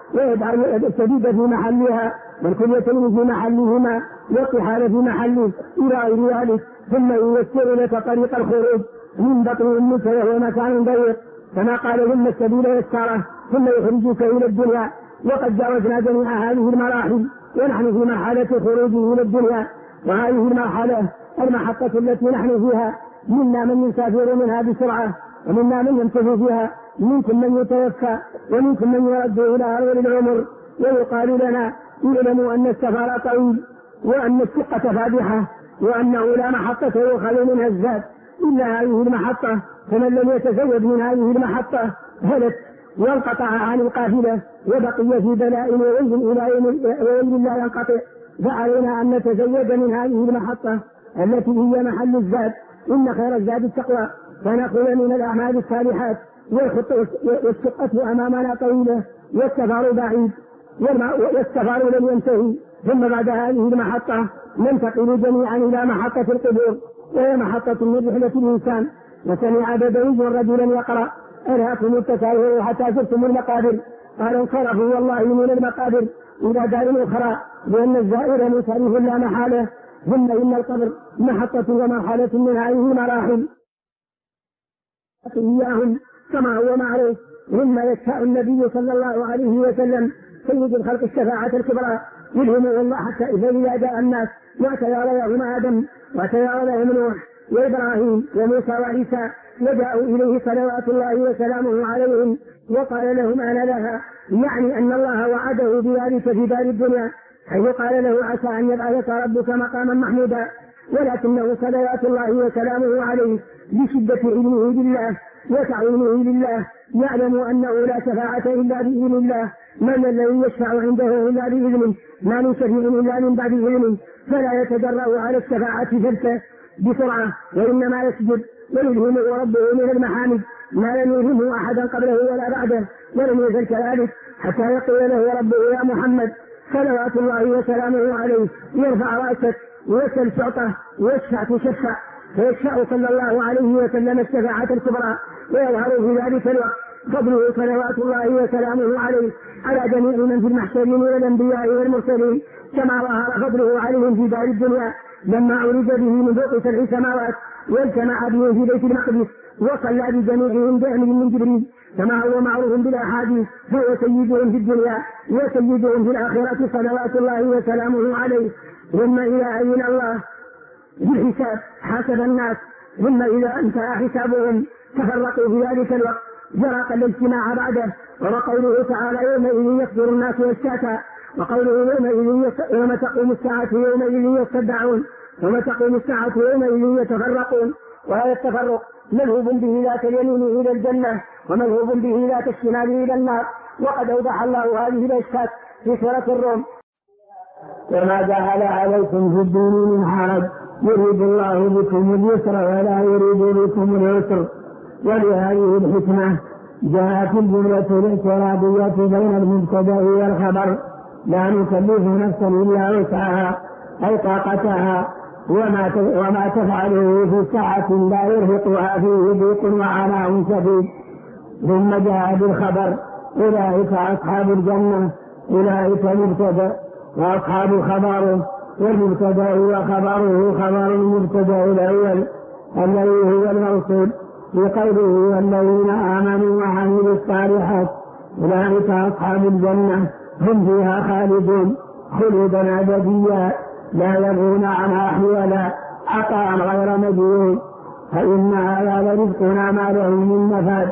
ويجعل السديد في محلها والكليتين في محلهما والطحال في محله إلى غير ذلك، ثم ييسر لك طريق الخروج من بطن أمك وهو مكان ضيق كما قال ثم السبيل يساره ثم يخرجك إلى الدنيا. وقد جاوزنا جميع هذه المراحل ونحن في مرحلة خروجه إلى الدنيا، وهذه المرحلة المحطة التي نحن فيها منا من يسافر منها بسرعة ومنا من ينتهي فيها، منكم من يتوفى ومنكم من يرد إلى أرض العمر. ويقال لنا اعلموا أن السفر طويل وأن الشقة فادحة وأنه لا محطة يؤخذ منها الزاد إلا هذه المحطة، فمن لم يتزود من هذه المحطة هلك وانقطع عن القافلة وبقي في بلاء وويل إلى يوم لا ينقطع. فعلينا أن نتزود من هذه المحطة التي هي محل الزاد. إن خير الزاد التقوى، فنأخذ من الأعمال الصالحات. والشقة أمامنا طويلة والسفر بعيد والسفر لم ينتهي. ثم بعد هذه المحطة ننتقل جميعا إلى محطة القبور، وهي محطة من رحلة الإنسان. وسمع بدوي رجلا يقرأ ألهاكم التكاثر حتى زرتم المقابر، قال انصرفوا والله من المقابر إلى دار أخرى، لأن الزائر منصرف لا محالة. ثم إن القبر محطة ومرحلة من هذه المراحل إياهم كما هو معروف. ثم يشفع النبي صلى الله عليه وسلم سيد الخلق الشفاعة الكبرى يلهمه الله حتى إذا جاء الناس وتياريهم آدم وتياريهم نوح وإبراهيم وموسى وعيسى وجاءوا إليه صلوات الله وسلامه عليهم وقال لهم أنا لها، يعني أن الله وعده بذلك في دار الدنيا، حيث قال له عسى أن يبعثك ربك مقاما محمودا. ولكنه صلوات الله وسلامه عليه بشدة علمه بالله وتعظيمه لله يعلم أنه لا شفاعة إلا بإذن الله، من الذي يشفع عنده إلا بإذنه، ما من شفيع إلا من بعد إذنه، فلا يتجرأ على الشفاعة فلسة بسرعة، وإنما يسجد ويلهمه ربه من المحامد ما لم يلهمه أحدا قبله ولا بعده، ولم يزل كذلك حتى يقول له ربه يا محمد صلوات الله وسلامه عليه يرفع رأسك ويسأل شعطه ويشفع تشفع، فيشفع صلى الله عليه وسلم الشفاعة الكبرى، ويظهر في ذلك الوقت فضله صلوات الله وسلامه عليه على جميع من في المحشرين والأنبياء والمرسلين، كما ظهر فضله عليهم في دار الدنيا لما عرج به من فوق 7 سماوات واجتمع به في بيت المقدس وصلى بجميعهم بأمر من جبريل كما هو معروف بالأحاديث، فهو سيدهم في الدنيا وسيدهم في الآخرة صلوات الله وسلامه عليه. ثم إذا أذن الله بالحساب حاسب الناس، ثم إذا انتهى حسابهم تفرقوا في ذلك الوقت جرى الاجتماع بعده. وقوله تعالى يومئذ يصدر الناس أشتاتا، وقوله يوم تقوم الساعة يومئذ يصدعون، يوم تقوم الساعة يومئذ يتفرقون. وهذا التفرق ملهوب به ذات اليمين إلى الجنة وملهوب به ذات الشمال إلى النار، وقد أوضح الله هذه الأشكال في سورة الروم. وما جعل عليكم في الدين من حرج يريد الله بكم اليسر ولا يريد بكم العسر. ولهذه الحكمة جاءت الجملة الاعتراضية بين المبتدأ والخبر، لا نكلف نفسا إلا وسعها أي طاقتها، وما تفعله في ساعة لا يرهقها فيه ضيق وعناء شديد. ثم جاء بالخبر أولئك أصحاب الجنة، أولئك مبتدأ وأصحاب خبره، والمبتدأ وخبره خبر المبتدأ الأول الذي هو الموصول في قوله والذين آمنوا وعملوا الصالحات أولئك أصحاب الجنة هم فيها خالدون خلودا أبديا لا يبغون عنها حولا عطاء غير مجنون. فإن هذا لرزقنا ما له من نفاد،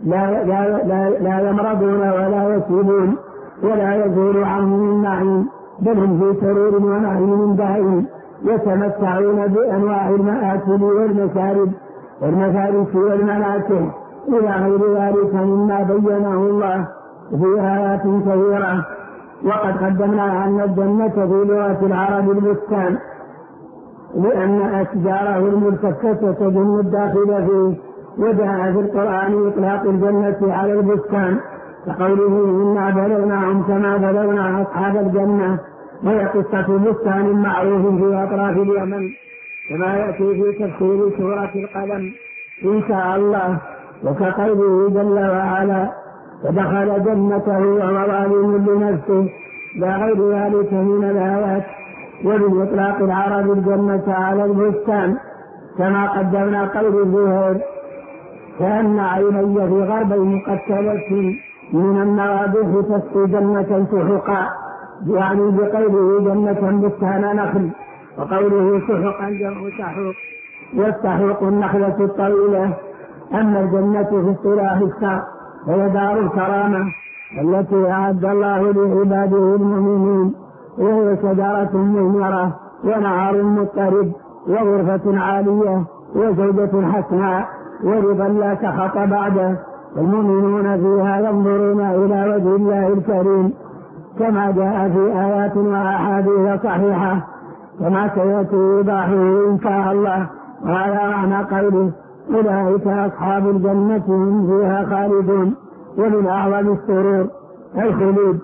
لا يمرضون ولا يسيبون ولا يزول عنهم من نعيم، بل هم في سرور ونعيم دائم يتمتعون بأنواع المآكل والمشارب والمفارس والمناكح إلى غير ذلك مما بينه الله في آيات كثيرة. وقد قدمنا أن الجنة في لغة العرب البستان، لأن أشجاره الملتفة تجن الداخل فيه، وجاء في القرآن إطلاق الجنة على البستان كقوله إنا بلوناهم كما بلونا أصحاب الجنة، وهي قصة بستان معروف في أطراف اليمن كما يأتي في تفسير سورة القلم إن شاء الله. وكقوله جل وعلا فدخل جنته وهو ظالم لنفسه لا غير ذلك من الآيات. وبإطلاق العرب الجنة على البستان كما قدمنا قول الزهير كأن عيني في غربي مقتلة من النوابح تسقي جنة سحقا، يعني بقوله جنة بستان نخل، وقوله سحقا جمع سحوق، والسحوق النخلة الطويلة. أما الجنة في اصطلاح الشرع هي دار الكرامة التي أعد الله لعباده المؤمنين، وهي شجرة مثمرة ونهر مضطرب وغرفة عالية وزوجة حسناء ورضا لا سخط بعده. المؤمنون فيها ينظرون إلى وجه الله الكريم كما جاء في آيات وأحاديث صحيحة كما سيأتي إيضاحه إن شاء الله. وهذا معنى قوله أولئك أصحاب الجنة هم فيها خالدون. ومن أعظم السرور الخلود،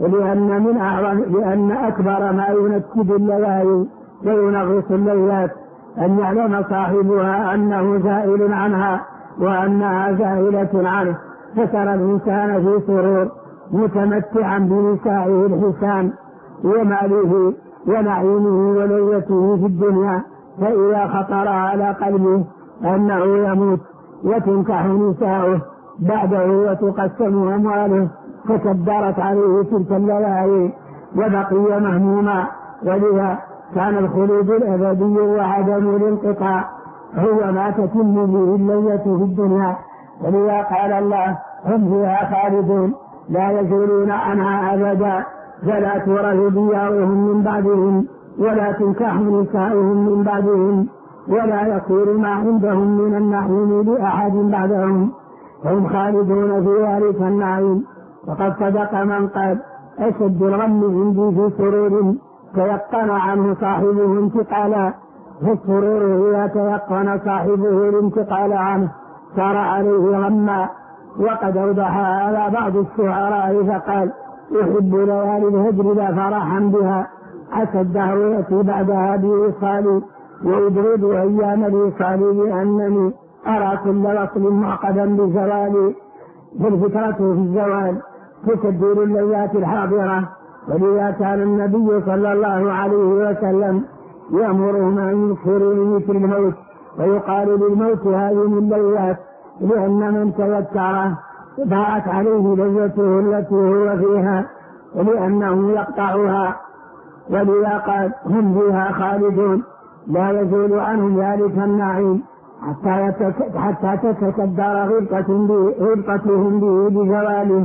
لأن أكبر ما ينكد اللذائذ وينغص اللذات أن يعلم صاحبها أنه زائل عنها وأنها زائلة عنه، فترى الإنسان في سرور متمتعا بنسائه الحسان وماله ونعيمه ولذته في الدنيا، فإذا خطر على قلبه أنه يموت وتنكح نساؤه بعده وتقسم أمواله فكدرت عليه تلك الليالي وبقي مهموما. ولذا كان الخلود الأبدي وعدم الانقطاع هو ما تتم به اللذة في الدنيا. ولذا قال الله هم فيها خالدون لا يزولون عنها أبدا، فلا تورث ديارهم من بعدهم ولا تنكح نساؤهم من بعدهم ولا يصير ما عندهم من النعيم لأحد بعدهم، هم خالدون في ذلك النعيم. وقد صدق من قال أشد الغم عندي في سرور تيقن عنه صاحبه انتقالا، فالسرور إذا تيقن صاحبه الانتقال عنه صار عليه غما. وقد أوضح على بعض الشعراء فقال يحب ليالي الهجر لا فرحا بها، عسى الدهر يأتي بعدها بوصالي وأبغض أيام الوصال لأنني أرى كل وصل معقدا بزوالي. فالفكرة في الزوال تكدر اللذات الحاضرة. ولذا كان النبي صلى الله عليه وسلم يأمرهم أن يكثروا من ذكر الموت، ويقال للموت هذه اللذات لأن من تذكره ضاعت عليه لذته التي هو فيها ولأنه يقطعها. ولذا قال هم فيها خالدون لا يزول عنهم ذلك النعيم حتى تتكدر غلقتهم به بزواله.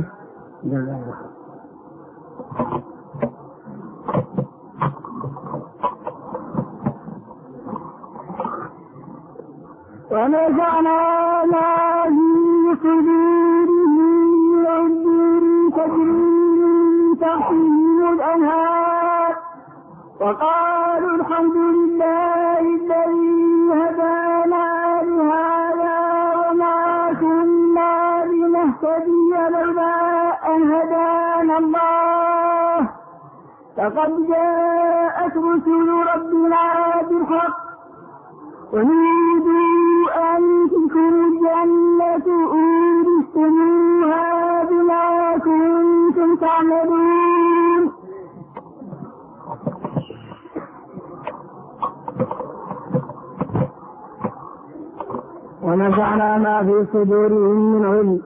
ونزعنا ما في صدورهم من تجري من تحتهم الأنهار وقالوا الحمد لله الذي هدانا لهذا وما كنا لنهتدي لولا أن هدانا الله لقد جاءت رسل ربنا بالحق ونريدوا أن تلكم الجنة أورثتموها بما كنتم تعملون. ونزعنا ما في صدورهم من غل.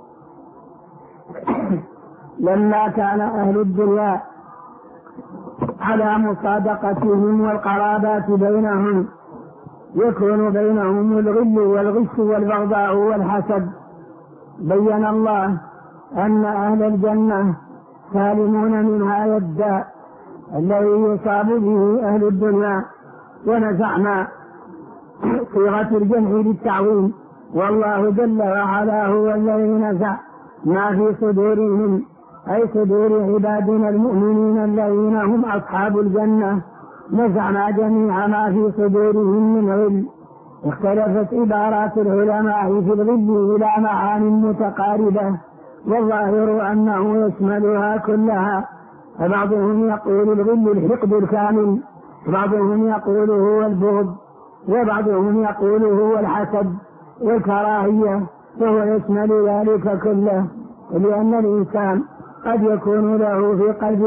لما كان أهل الدنيا على مصادقتهم والقرابات بينهم يكون بينهم الغل والغش والبغضاء والحسد، بين الله أن أهل الجنة سالمون من هذا الداء الذي يصاب به أهل الدنيا. ونزعنا صيغة الجمع للتعويم، والله جل وعلا هو الذي نزع ما في صدورهم أي صدور عبادنا المؤمنين الذين هم أصحاب الجنة. نزعنا جميع ما في صدورهم من غل. اختلفت عبارات العلماء في الغل إلى معاني متقاربة، والظاهر أنه يشملها كلها. فبعضهم يقول الغل الحقد الكامل، وبعضهم يقول هو البغض، وبعضهم يقول هو الحسد والكراهية، فهو يشمل ذلك كله. لأن الإنسان قد يكون له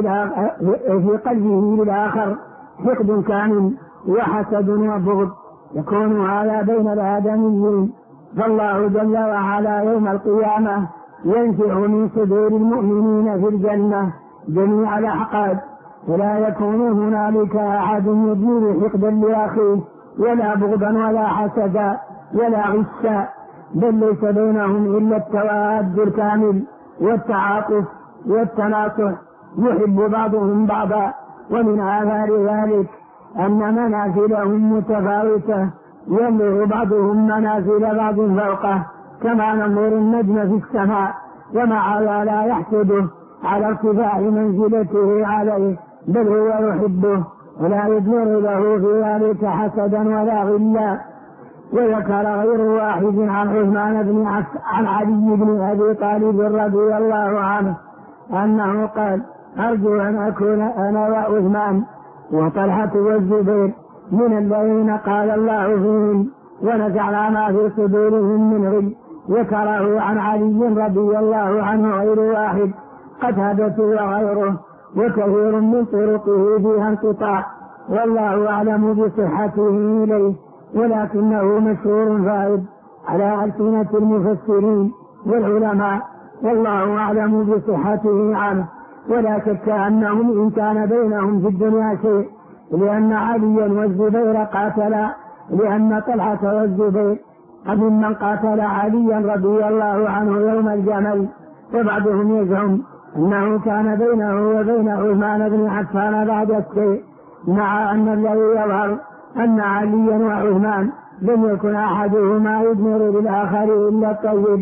في قلبه للآخر حقد كامل وحسد وبغض، يكون هذا بين الآدميين. فالله جل وعلا يوم القيامة ينزع من صدور المؤمنين في الجنة جميع الأحقاد، ولا يكون هنالك أحد يبني حقدا لأخيه ولا بغضا ولا حسدا ولا غشا، بل ليس بينهم إلا التواد الكامل والتعاطف والتناصح، يحب بعضهم بعضا. ومن آثار ذلك أن منازلهم متفاوتة، يبلغ بعضهم منازل بعض فوقه كما ننظر النجم في السماء، ومع هذا لا يحسده على ارتفاع منزلته عليه، بل هو يحبه ولا يضمر له في ذلك حسدا ولا غلا. وذكر غير واحد عن علي بن أبي طالب رضي الله عنه أنه قال: أرجو أن أكون أنا وعثمان وطلحة والزبير من الذين قال الله فيهم ونزعنا ما في صدورهم من غل. ذكره عن علي رضي الله عنه غير واحد، قتادة وغيره، وكثير من طرقه فيها انقطاع، والله أعلم بصحته إليه، ولكنه مشهور فائد على ألسنة المفسرين والعلماء، والله أعلم بصحته عنه. ولا شك أنهم إن كان بينهم في الدنيا شيء، لأن عليا والزبير قاتلا، لأن طلحة والزبير ممن قاتل عليا رضي الله عنه يوم الجمل. وبعضهم يزعم أنه كان بينه وبين عثمان بن عفان بعد الشيء، مع أن الذي يظهر أن عليا وعثمان لم يكن أحدهما يدمر للآخر إلا الطيب.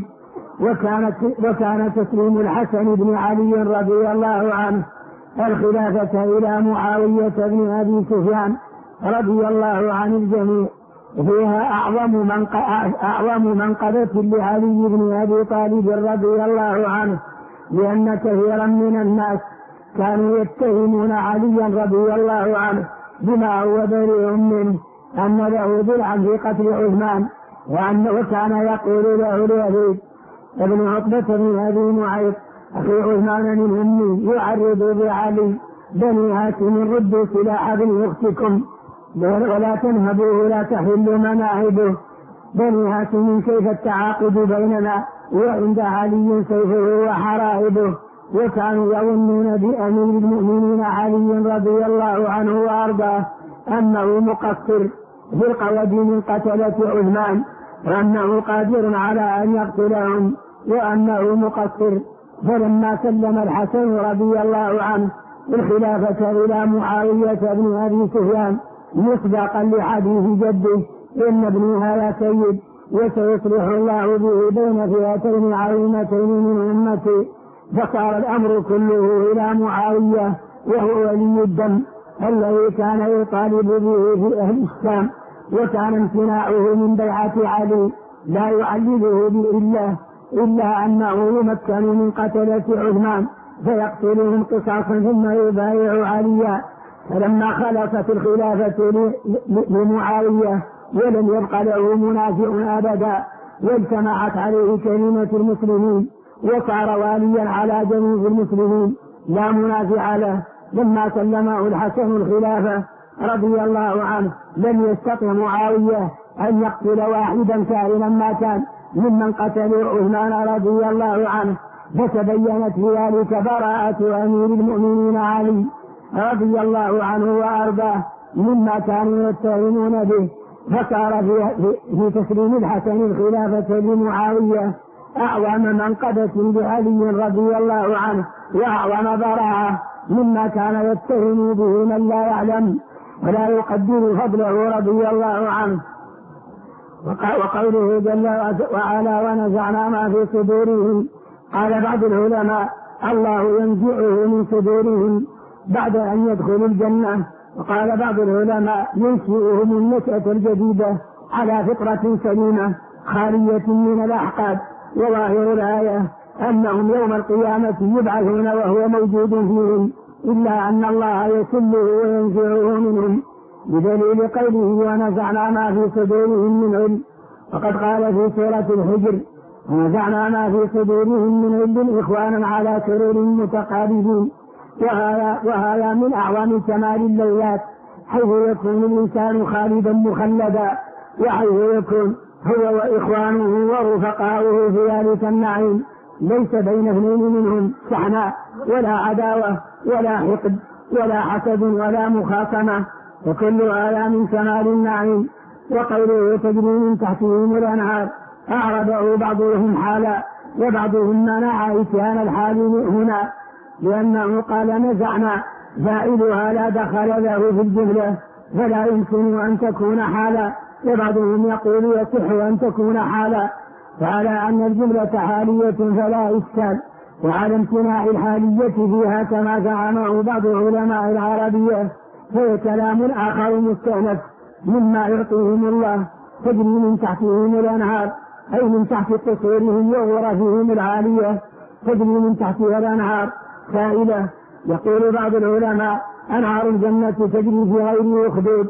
وكان تسليم الحسن بن علي رضي الله عنه الخلافة إلى معاوية بن أبي سفيان رضي الله عن الجميع فيها أعظم منقبة لعلي بن أبي طالب رضي الله عنه، لأن كثيرا من الناس كانوا يتهمون عليا رضي الله عنه بما هو بريء منه، أن له ضلعا في قتل عثمان، وكان يقول له ليزيد ابن عتبة بن أبي معيط أخي عثمان من أمي يعرض بعلي: بني هاشم ردوا سلاح ابن أختكم ولا تنهبوه لا تحلوا مناهبه. بني هاشم كيف التعاقد بيننا وعند علي سيفه وحرائبه. وكانوا يظنون بأمير المؤمنين علي رضي الله عنه وأرضاه أنه مقصر في القود من قتلة عثمان، وأنه قادر على أن يقتلهم، وأنه مقصر. فلما سلم الحسن رضي الله عنه الخلافة إلى معاوية بن أبي سفيان مصداقا لحديث جده: إن ابني هذا سيد وسيصلح الله به بين فئتين عظيمتين من أمتي. فصار الأمر كله إلى معاوية، وهو ولي الدم الذي كان يطالب به في أهل الشام، وكان امتناعه من بيعة علي لا يعلله إلا أنه يمكن من قتلة عثمان فيقتلهم قصاصا ثم يبايع عليا. فلما خلصت الخلافة لمعاوية ولم يبق له منافع أبدا، واجتمعت عليه كلمة المسلمين وصار واليا على جميع المسلمين لا منافع له، لما سلمه الحسن الخلافة رضي الله عنه لم يستطع معاوية أن يقتل واحدا كائنا ما كان ممن قتلوا عثمان رضي الله عنه. فتبينت في ذلك براءة أمير المؤمنين علي رضي الله عنه وأرضاه مما كانوا يتهمون به. فصار في تسليم الحسن الخلافة لمعاوية أعظم منقبة بعلي رضي الله عنه وأعظم براءة مما كان يتهم به من لا يعلم ولا يقدر فضله رضي الله عنه. وقوله جل وعلا: ونزعنا ما في صدورهم. قال بعض العلماء: الله ينزعه من صدورهم بعد أن يدخلوا الجنة. وقال بعض العلماء: ينشئهم النشأة الجديدة على فطرة سليمة خالية من الأحقاد. وظاهر الآية أنهم يوم القيامة يبعثون وهو موجود فيهم، إلا أن الله يسله وينزعه منهم، بدليل قوله: ونزعنا ما في صدورهم من علم. وقد قال في سورة الحجر: ونزعنا ما في صدورهم من غل إخوانا على سرر متقابلين. وهذا من أعظم كمال الليلات، حيث يكون الإنسان خالدا مخلدا، وحيث يكون هو وإخوانه ورفقاؤه في ذلك النعيم ليس بين اثنين منهم شحناء ولا عداوة ولا حقد ولا حسد ولا مخاصمة، وكل هذا من كمال النعيم. وقوله تجري من تحتهم الأنهار أعرضه بعضهم حالا وبعضهم منع إتيان الحال هنا، لأنه قال نزعنا فاعلها لا دخل له في الجملة فلا يمكن أن تكون حالا، وبعضهم يقول يصح أن تكون حالا، فعلى أن الجملة حالية فلا إشكال، وعلى امتناع الحالية فيها كما زعمه بعض علماء العربية فهي كلام آخر مستأنف مما يعطيهم الله. تجري من تحتهم الأنهار أي من تحت قصورهم وغرفهم العالية، تجري من تحتها الأنهار سائلة. يقول بعض العلماء أنهار الجنة تجري في غير أخدود،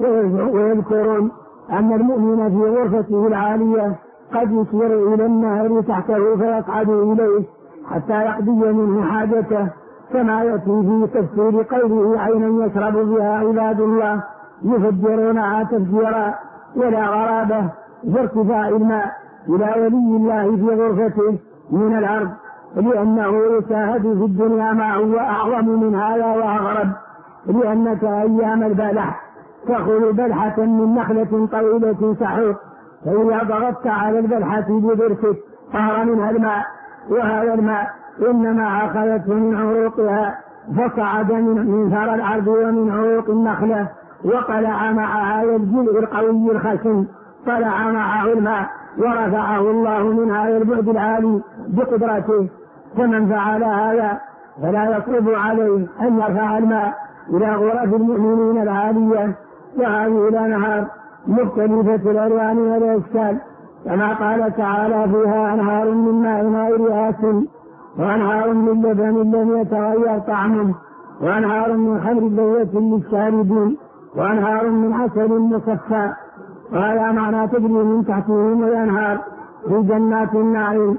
ويذكرون أن المؤمن في غرفته العالية قد يشير إلى النهر تحته فيصعد إليه حتى يقضي منه حاجته، كما يأتي في تفسير قوله عينا يشرب بها عباد الله يفجرونها تفجيرا، ولا غرابة في ارتفاع الماء إلى ولي الله في غرفته من الأرض، لأنه يشاهد في الدنيا ما هو أعظم من هذا وأغرب، لأنك أيام البلح تأخذ بلحة من نخلة طويلة سحوق، فإذا ضغطت على البلحة بضرسك طار منها الماء، وهذا الماء إنما أخذته من عروقها فصعد من ثرى الأرض ومن عروق النخلة، وقلع مع هذا الجزء القوي الخشن طلع معه الماء ورفعه الله من هذا البعد العالي بقدرته. فمن فعل هذا فلا يصعب عليه أن يرفع الماء إلى غرف المؤمنين العالية. وهذه الأنهار مختلفة الألوان والأشكال، كما قال تعالى فيها أنهار من ماء غير آسن، وأنهار من لبن لم يتغير طعمه، وأنهار من خمر لذة للشاربين، وأنهار من عسل مصفى. وهذا معنى تجري من تحتهم الأنهار في جنات النعيم.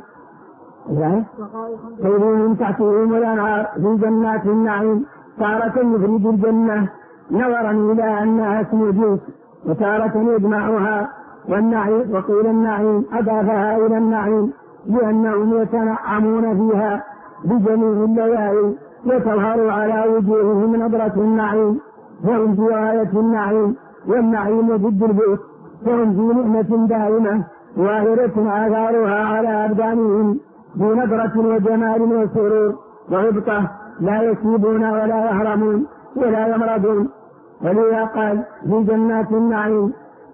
تجري من تحتهم الأنهار في جنات النعيم، تارة يفرد الجنة نظرا إلى أنها اسم جنس، وتارة يجمعها والنعيم، وقيل النعيم أضافها إلى النعيم لأنهم يتنعمون فيها بجميع الليالي وتظهر على وجوههم نظرة النعيم، فهم في غاية النعيم، والنعيم ضد البؤس، فهم في نعمة دائمة ظاهرة آثارها على أبدانهم بنظرة وجمال وسرور وغبطة، لا يشيبون ولا يهرمون ولا يمرضون. ولذا قال في جنات النعيم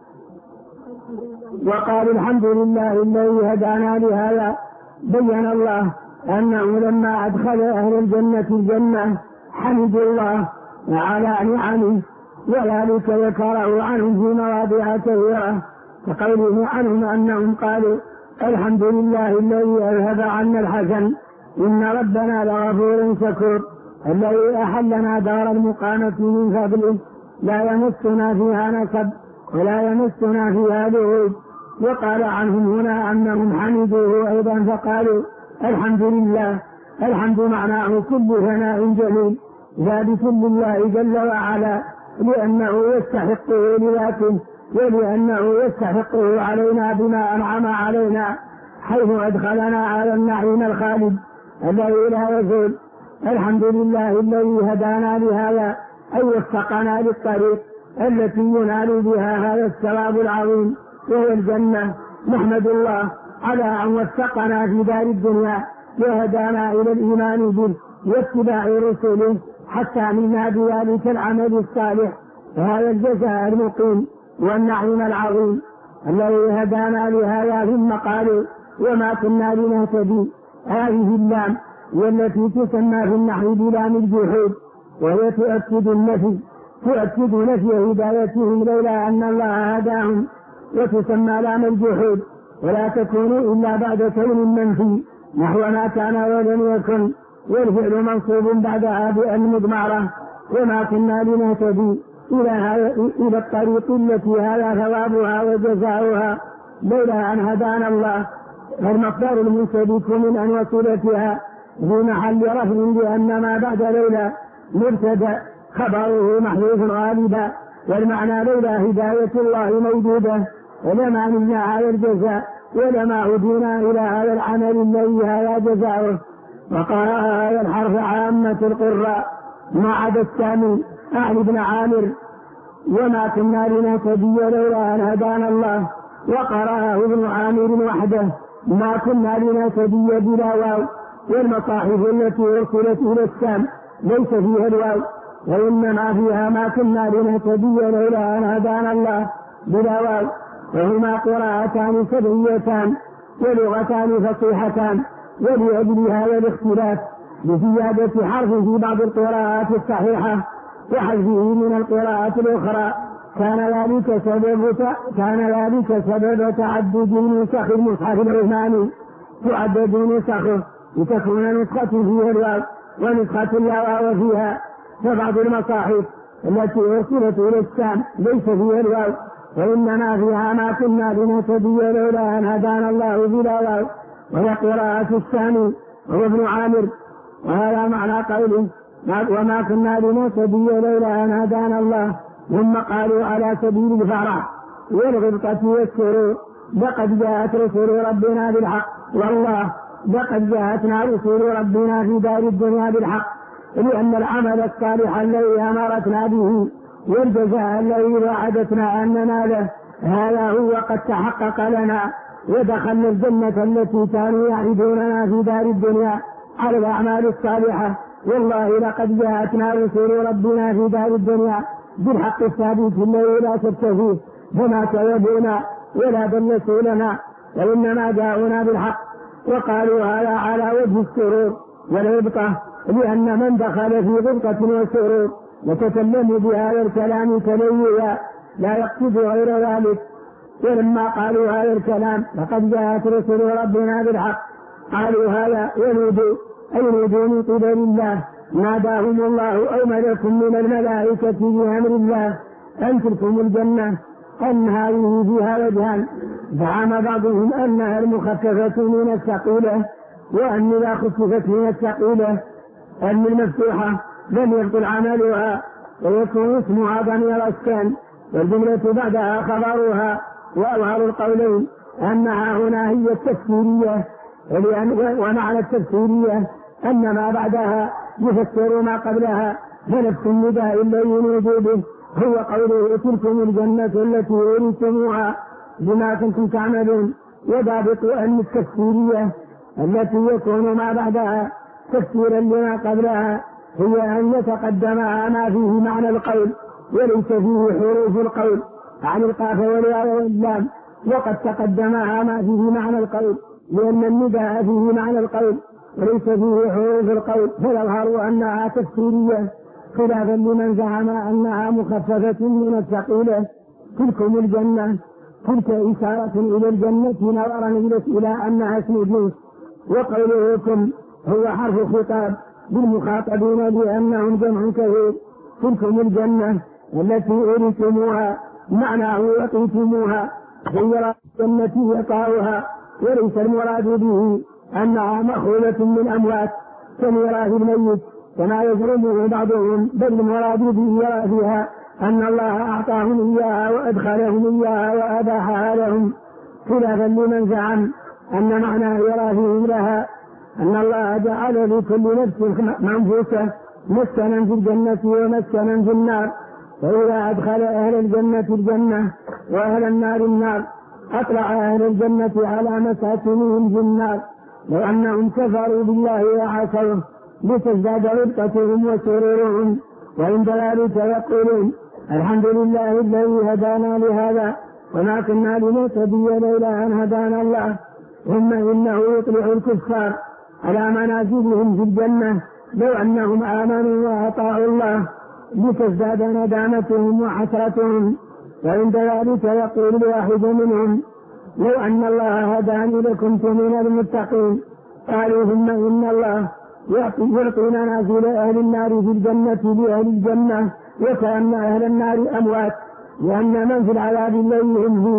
وقال الحمد لله الذي هدانا لهذا. بين الله أنه لما أدخل أهل الجنة الجنة حمدوا الله على نعمه، وذلك ذكره عنهم في مواضع كثيرة، كقوله عنهم أنهم قالوا الحمد لله الذي أذهب عنا الحزن إن ربنا لغفور شكور، الذي أحلنا دار المقامة من فضله لا يمسنا فيها نصب ولا يمسنا فيها لغوب. وقال عنهم هنا أنهم حمدوه أيضا فقالوا الحمد لله. الحمد معناه كل ثناء جميل ثابت لله جل وعلا، لأنه يستحقه لذاته، ولأنه يستحقه علينا بما أنعم علينا، حيث أدخلنا على النعيم الخالد الذي لا يزول. الحمد لله الذي هدانا لهذا، أي وفقنا للطريق التي ينال بها هذا الثواب العظيم وهي الجنة. نحمد الله على أن وفقنا في دار الدنيا وهدانا إلى الإيمان به واتباع رسله حتى منا بذلك العمل الصالح، وهذا الجزاء المقيم والنعيم العظيم الذي هدانا لهذا. ثم قالوا وما كنا لنهتدي. هذه اللام والتي تسمى في النحو بلام الجحود، وهي تؤكد نفي هدايتهم لولا أن الله هداهم، وتسمى لام الجحود ولا تكون إلا بعد كون منفي نحو ما كان ولم يكن، والفعل منصوب بعدها بأن مضمرة. وما كنا لنهتدي إلى الطريق التي هذا ثوابها وجزاؤها لولا أن هدانا الله. المصدر المنسبك من أن وصلتها في محل رفع لأن ما بعد لولا مبتدأ خبره محذوف غالبا، والمعنى لولا هداية الله موجودة ولما منا هذا الجزاء ولما هدينا إلى هذا العمل الذي هذا جزاؤه. وقرأ هذا الحرف عامة القراء ما عدا السامي أهل بن عامر وما كنا لنهتدي لولا أن هدانا الله، وقرأه ابن عامر وحده ما كنا لنهتدي بلا واو، والمصاحف التي أرسلت إلى الشام ليس فيها الواو وإنما فيها ما كنا لنهتدي لولا أن هدانا الله بلا واو، وهما قراءتان سبعيتان ولغتان فصيحتان، ولأجل هذا الاختلاف بزيادة حرف في بعض القراءات الصحيحة وحذفه من القراءات الأخرى كان ذلك سبب تعدد نسخ المصحف العثماني، تعدد نسخه لتكون نسخة فيها الواو ونسخة لا واو فيها، فبعض المصاحف التي أرسلت إلى الشام ليس فيها الواو وإنما فيها ما كنا لنهتدي لولا أن هدانا الله بلا واو، وهي قراءة الشامي وهو ابن عامر. وهذا معنى قوله وما كنا لنهتدي لولا أن هدانا الله، ثم قالوا على سبيل الفرح والغبطة والسرور لقد جاءت رسل ربنا بالحق، والله لقد جاءتنا رسل ربنا في دار الدنيا بالحق، لأن العمل الصالح الذي أمرتنا به والجزاء الذي وعدتنا أن نناله هذا هو قد تحقق لنا، ودخلنا الجنة التي كانوا يعرضوننا في دار الدنيا على الأعمال الصالحة، والله لقد جاءتنا رسل ربنا في دار الدنيا بالحق الثابت الذي لا شك فيه، فما كذبونا ولا دلسوا لنا وإنما جاءونا بالحق. وقالوا هذا على وجه السرور والغبطة، لأن من دخل في غبطة وسرور يتكلم بهذا الكلام تلويا لا يقصد غير ذلك. ولما قالوا هذا الكلام لقد جاءت رسل ربنا بالحق قالوا هذا ينودوا أي نودوا من قبل الله، ناداهم الله أو ملك من الملائكة بأمر الله أن تلكم الجنة أن هذه فيها وجهان، زعم بعضهم أنها المخففة من الثقيلة وأن إذا خففت من الثقيلة أن المفتوحة لم يبطل عملها ويكون اسمها ضمير السكن والجملة بعدها خبرها. وأظهر القولين أنها هنا هي التفسيرية، ومعنى التفسيرية أن ما بعدها يفسر ما قبلها، فنفس النداء الذي نودوا به هو قوله تلكم الجنة التي أورثتموها بما كنتم تعملون. وضابط أن التفسيرية التي يكون ما بعدها تفسيرا لما قبلها هي أن يتقدمها ما فيه معنى القول وليس فيه حروف القول عن القاف والواو واللام، وقد تقدمها ما فيه معنى القول لأن النداء فيه معنى القول وليس فيه حروف القول، فيظهر أنها تفسيرية خلافا لمن زعم أنها مخففة من الثقيلة. تلكم الجنة تلك إشارة إلى الجنة نظرا إلى أنها اسم جنس، وقولكم هو حرف خطاب بالمخاطبين لأنهم جمع كثير. تلكم الجنة التي أورثتموها معناه وقيتموها غير الجنة يقعها، وليس المراد به أنها مأخوذة من أموات كميراث الميت كما يزعمه بعضهم، بل المراد به فيها أن الله أعطاهم إياها وأدخلهم إياها وأباحها لهم، خلافا لمن زعم أن معنى إيراثهم لها أن الله جعل لكل نفس منفوسة مسكنا في الجنة ومسكنا في النار، وإذا أدخل أهل الجنة الجنة وأهل النار النار أطلع أهل الجنة على مساكنهم في النار لو أنهم كفروا بالله وعصوه لتزداد ربقتهم وسرورهم، وعند ذلك يقولون الحمد لله الذي هدانا لهذا وما كنا لنهتدي لولا أن هدانا الله. ثم إنه يطلع الكفار على منازلهم في الجنة لو أنهم آمنوا وأطاعوا الله لتزداد ندامتهم وحسرتهم، وعند ذلك يقول الواحد منهم لو أن الله هداني لكنت من المتقين. قالوا ثم إن الله يعطي منازل أهل النار في الجنة لأهل الجنة وكأن أهل النار أموات، لأن من في العذاب الذي هم فيه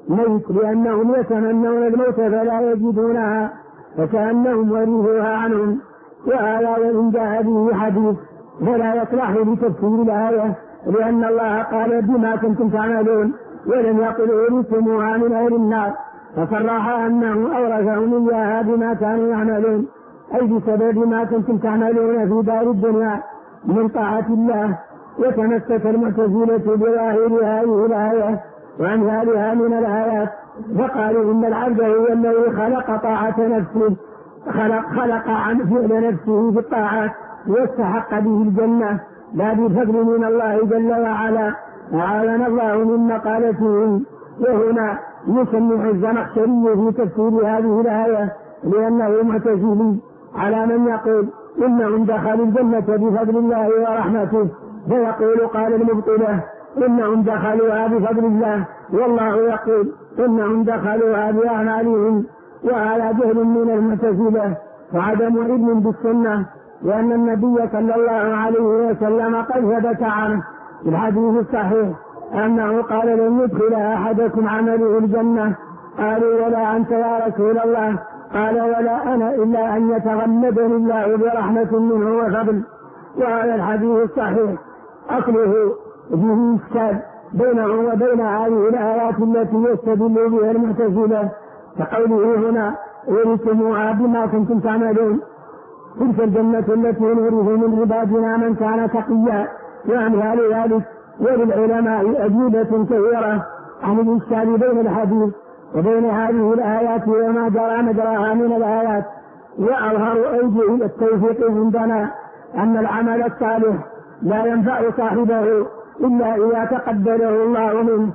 ميت لأنهم يتمنون الموت فلا يجدونها فكأنهم ورثوها عنهم. وهذا وإن جاء به حديث فلا يصلح لتفسير الآية، لأن الله قال بما كنتم تعملون ولم يقل أورثتموها من أهل النار، فصرح أنه أورثهم إياها بما كانوا يعملون، أي بسبب ما كنتم تعملون في دار الدنيا من طاعة الله. وتمسك المعتزلة بظاهر هذه الآية وأمثالها من الآيات، فقالوا إن العبد هو الذي خلق طاعة نفسه، خلق عن فعل نفسه بالطاعات واستحق به الجنة لا بفضل من الله جل وعلا، أعاذنا الله من مقالتهم. وهنا يسمع الزمخشري في تفسير هذه الآية لأنه معتزلي على من يقول إنهم دخلوا الجنة بفضل الله ورحمته، فيقول قال المبطلة إنهم دخلوها بفضل الله، والله يقول إنهم دخلوها بأعمالهم. وهذا جهل من المعتزلة وعدم علم بالسنة، لأن النبي صلى الله عليه وسلم قد ثبت عنه في الحديث الصحيح أنه قال لن يدخل أحدكم عمله الجنة. قالوا ولا أنت يا رسول الله؟ قال ولا أنا إلا أن يتغمدني الله برحمة منه وفضل. وهذا الحديث الصحيح أصله فيه إشكال بينه وبين هذه الآيات التي يستدل بها المعتزلة، كقوله هنا ورثتموها بما كنتم تعملون، تلك الجنة التي نورث من عبادنا من كان تقيا، وأمثال ذلك. وللعلماء أجوبة كثيرة عن الإشكال بين الحديث وبين هذه الآيات وما جرى مجراها من الآيات. وأظهر أوجه التوفيق عندنا أن العمل الصالح لا ينفع صاحبه إلا إذا تقبله الله منه،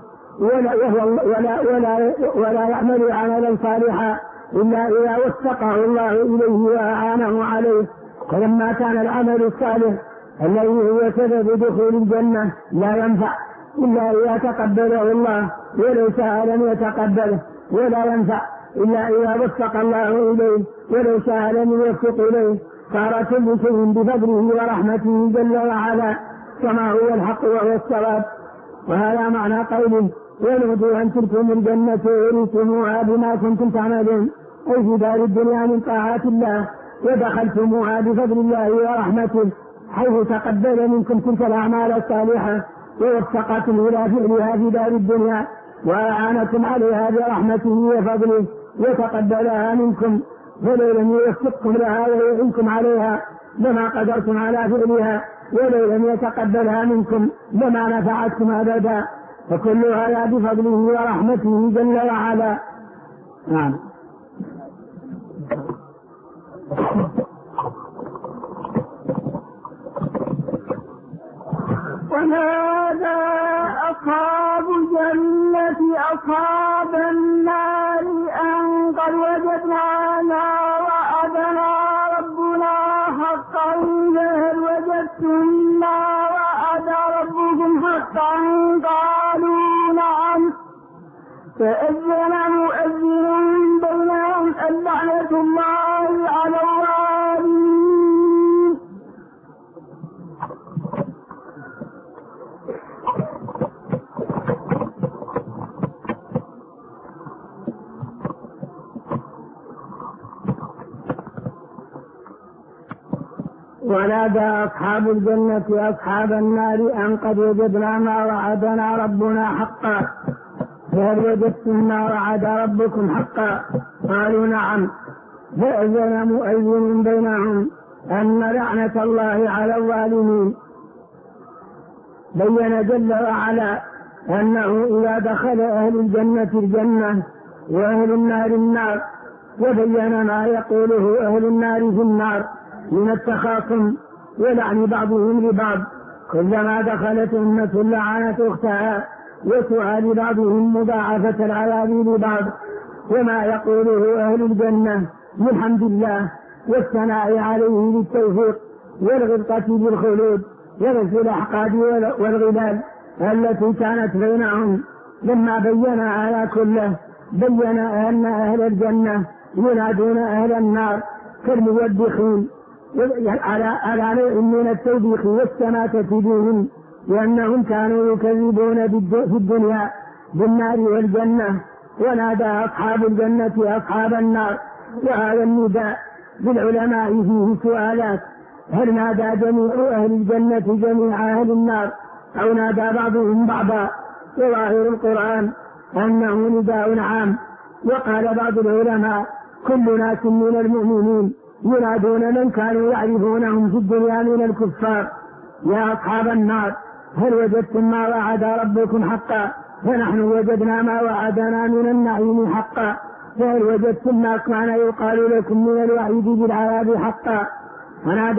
ولا يعمل عملا صالحا إلا إذا وفقه الله إليه وأعانه عليه. فلما كان العمل الصالح الذي هو سبب دخول الجنة لا ينفع إلا إذا تقبله الله، ولو شاء لم يتقبله، ولا ينفع إلا إذا وفق الله إليه، ولو شاء لم يوفق إليه، صار كل شيء بفضله ورحمته جل وعلا كما هو الحق وهو الصواب. وهذا معنى قوله ونودوا أن تلكم الجنة ورثتموها بما كنتم تعملون، أي في دار الدنيا من طاعات الله، ودخلتموها بفضل الله ورحمته، حيث تقبل منكم تلك الأعمال الصالحة ووفقكم إلى فعلها في دار الدنيا، وأعانكم عليها برحمته وفضله وتقبلها منكم. ولو لم يوفقكم لها ويعينكم عليها لما قدرتم على فعلها، ولو لم يتقبلها منكم لما نفعتكم أبدا، فكل هذا بفضله ورحمته جل وعلا. نعم. ونادى أصحاب الجنة أصحاب النار أن قد وجدنا ما وعدنا ربنا حقا، فهل وجدتم ما وعد ربكم حقا؟ قالوا نعم. فأذن مؤذن بينهم اللعنة الله على الظالمين. ونادى أصحاب الجنة أصحاب النار أن قد وجدنا ما وعدنا ربنا حقا، فهل وجدتم ما وعد ربكم حقا؟ قالوا نعم. فأذن مؤذن بينهم أن لعنة الله على الظالمين. بين جل وعلا أنه إذا دخل أهل الجنة الجنة وأهل النار النار، وبين ما يقوله أهل النار في النار من التخاصم ولعن بعضهم لبعض، كلما دخلت أمة لعنت أختها، وسؤال بعضهم مضاعفة العذاب لبعض. وما يقوله أهل الجنة من حمد الله والثناء عليه بالتوفيق والغبطة بالخلود ونزل الأحقاد والغلال التي كانت بينهم. لما بين على كله بين أن أهل الجنة ينادون أهل النار كالموبخين على نوع من التوبيخ والسماتة بهم، لأنهم كانوا يكذبون في الدنيا بالنار والجنة، ونادى أصحاب الجنة أصحاب النار. وهذا النداء بالعلماء فيه سؤالات: هل نادى جميع أهل الجنة جميع أهل النار أو نادى بعضهم بعضا؟ وظاهر القرآن أنه نداء عام. وقال بعض العلماء: كل ناس من المؤمنين ينادون من كانوا يعرفونهم في الدنيا من الكفار: يا أصحاب النار هل وجدتم ما وعد ربكم حقا؟ فنحن وجدنا ما وعدنا من النعيم حقا. فهل وجدتم ما كان يقال لكم من الوعيد بالعذاب حقا؟ ونادى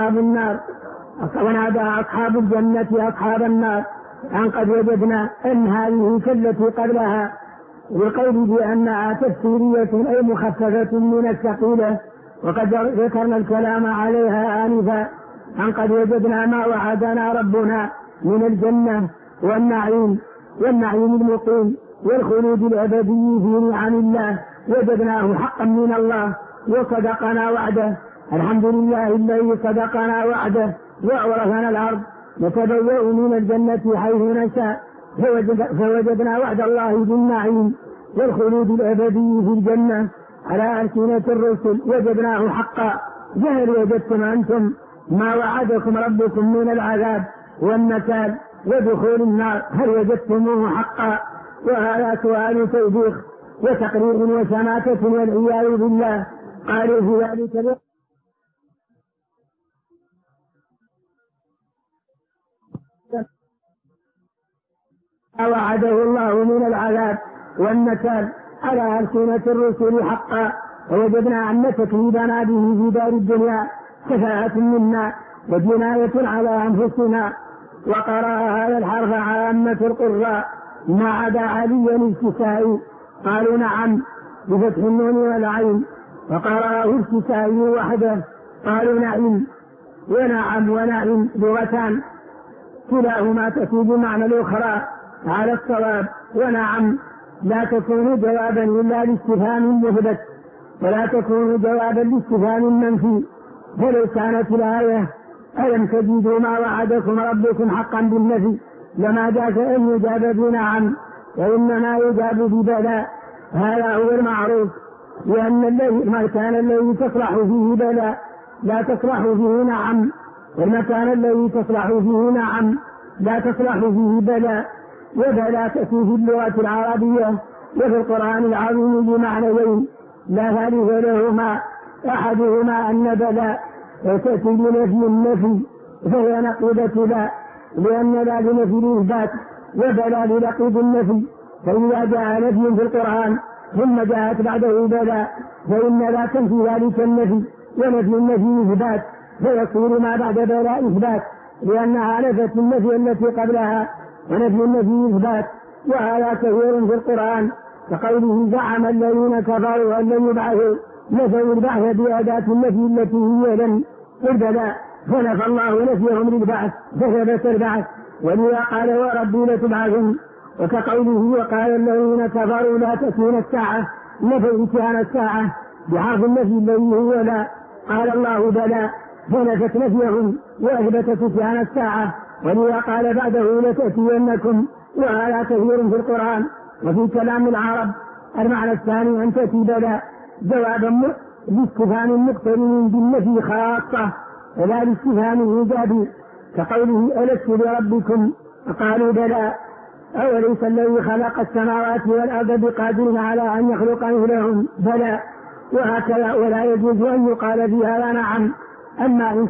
أصحاب الجنة أصحاب النار أن قد وجدنا أن هذه كالتي قبلها، بقول بأنها تفسيرية أي مخففة من الثقيلة، وقد ذكرنا الكلام عليها آنفا. أن قد وجدنا ما وعدنا ربنا من الجنة والنعيم المقيم والخلود الأبدي في نعم الله، وجدناه حقا من الله وصدقنا وعده. الحمد لله الذي صدقنا وعده وأورثنا الأرض نتبوأ من الجنة حيث نشاء. فوجدنا وعد الله بالنعيم والخلود الأبدي في الجنة على ألسنة الرسل، وجدناه حقا. فهل وجدتم أنتم ما وعدكم ربكم من العذاب والنكال ودخول النار؟ هل وجدتموه حقا؟ وهذا سؤال توبيخ وتقرير وشماتة والعياذ بالله. قالوا في ذلك وعده الله من العذاب والنكال على ألسنة الرسل حقا. ووجدنا أن تكذيبنا به في دار الدنيا كفاءة منا وجناية على أنفسنا. وقرأ هذا الحرف عامة القراء ما عدا عليا الكسائي، قالوا نعم بفتح النون والعين، وقرأه الكسائي وحده قالوا نعم. ونعم لغتان كلاهما تأتي بمعنى الأخرى على الصواب. ونعم لا تكون جوابا إلا لاستفهام مثبت، ولا تكون جوابا لاستفهام منفي. فلو كانت الآية ألم تجدوا ما وعدكم ربكم حقا بالنفي لما جاء أن يجاب بنعم، وإنما يجاب ببلاء. هذا هو المعروف، لأن المكان الذي تصلح فيه بلاء لا تصلح فيه نعم، والمكان الذي تصلح فيه نعم لا تصلح فيه بلاء. وبلاء تأتي في اللغة العربية وفي القرآن العظيم بمعنيين لا ثالث لهما: أحدهما أن بلاء تأتي بنفي النفي فهي نقيضة لا، لأن لا لنفي الإثبات وبلاء لنقيض النفي. فإذا جاء نفي في القرآن ثم جاءت بعده بلاء فإن لا تنفي ذلك النفي، ونفي النفي إثبات، فيصير ما بعد بلاء إثبات، لأنها نفت النفي التي قبلها، ونفي النفي إثبات. وهذا كثير في القرآن، كقوله زعم الذين كفروا أن لن يبعثوا، نفوا البعث بأداة النفي التي هي لن البلاء، فنفى الله نفيهم للبعث فثبت البعث. ولذا قال وربي لتبعثن. وكقوله وقال الذين كفروا لا تأتينا الساعة، نفوا إتيان الساعة بحرف النفي الذي هو لا، قال الله بلى فنفت نفيهم وأثبتت إتيان الساعة. ولذا قال بعده لتأتينكم. وهذا كثير في القرآن. وفي كلام العرب المعنى الثاني أن تأتي بلى جوابا لاستفهام مقترن بالنفي خاصة ولا لاستفهام إيجابي، كقوله ألست بربكم قالوا بلى، أوليس الذي خلق السماوات والأرض بقادر على أن يخلق مثلهم بلى. وهكذا ولا يجوز أن يقال في هذا نعم. أما إن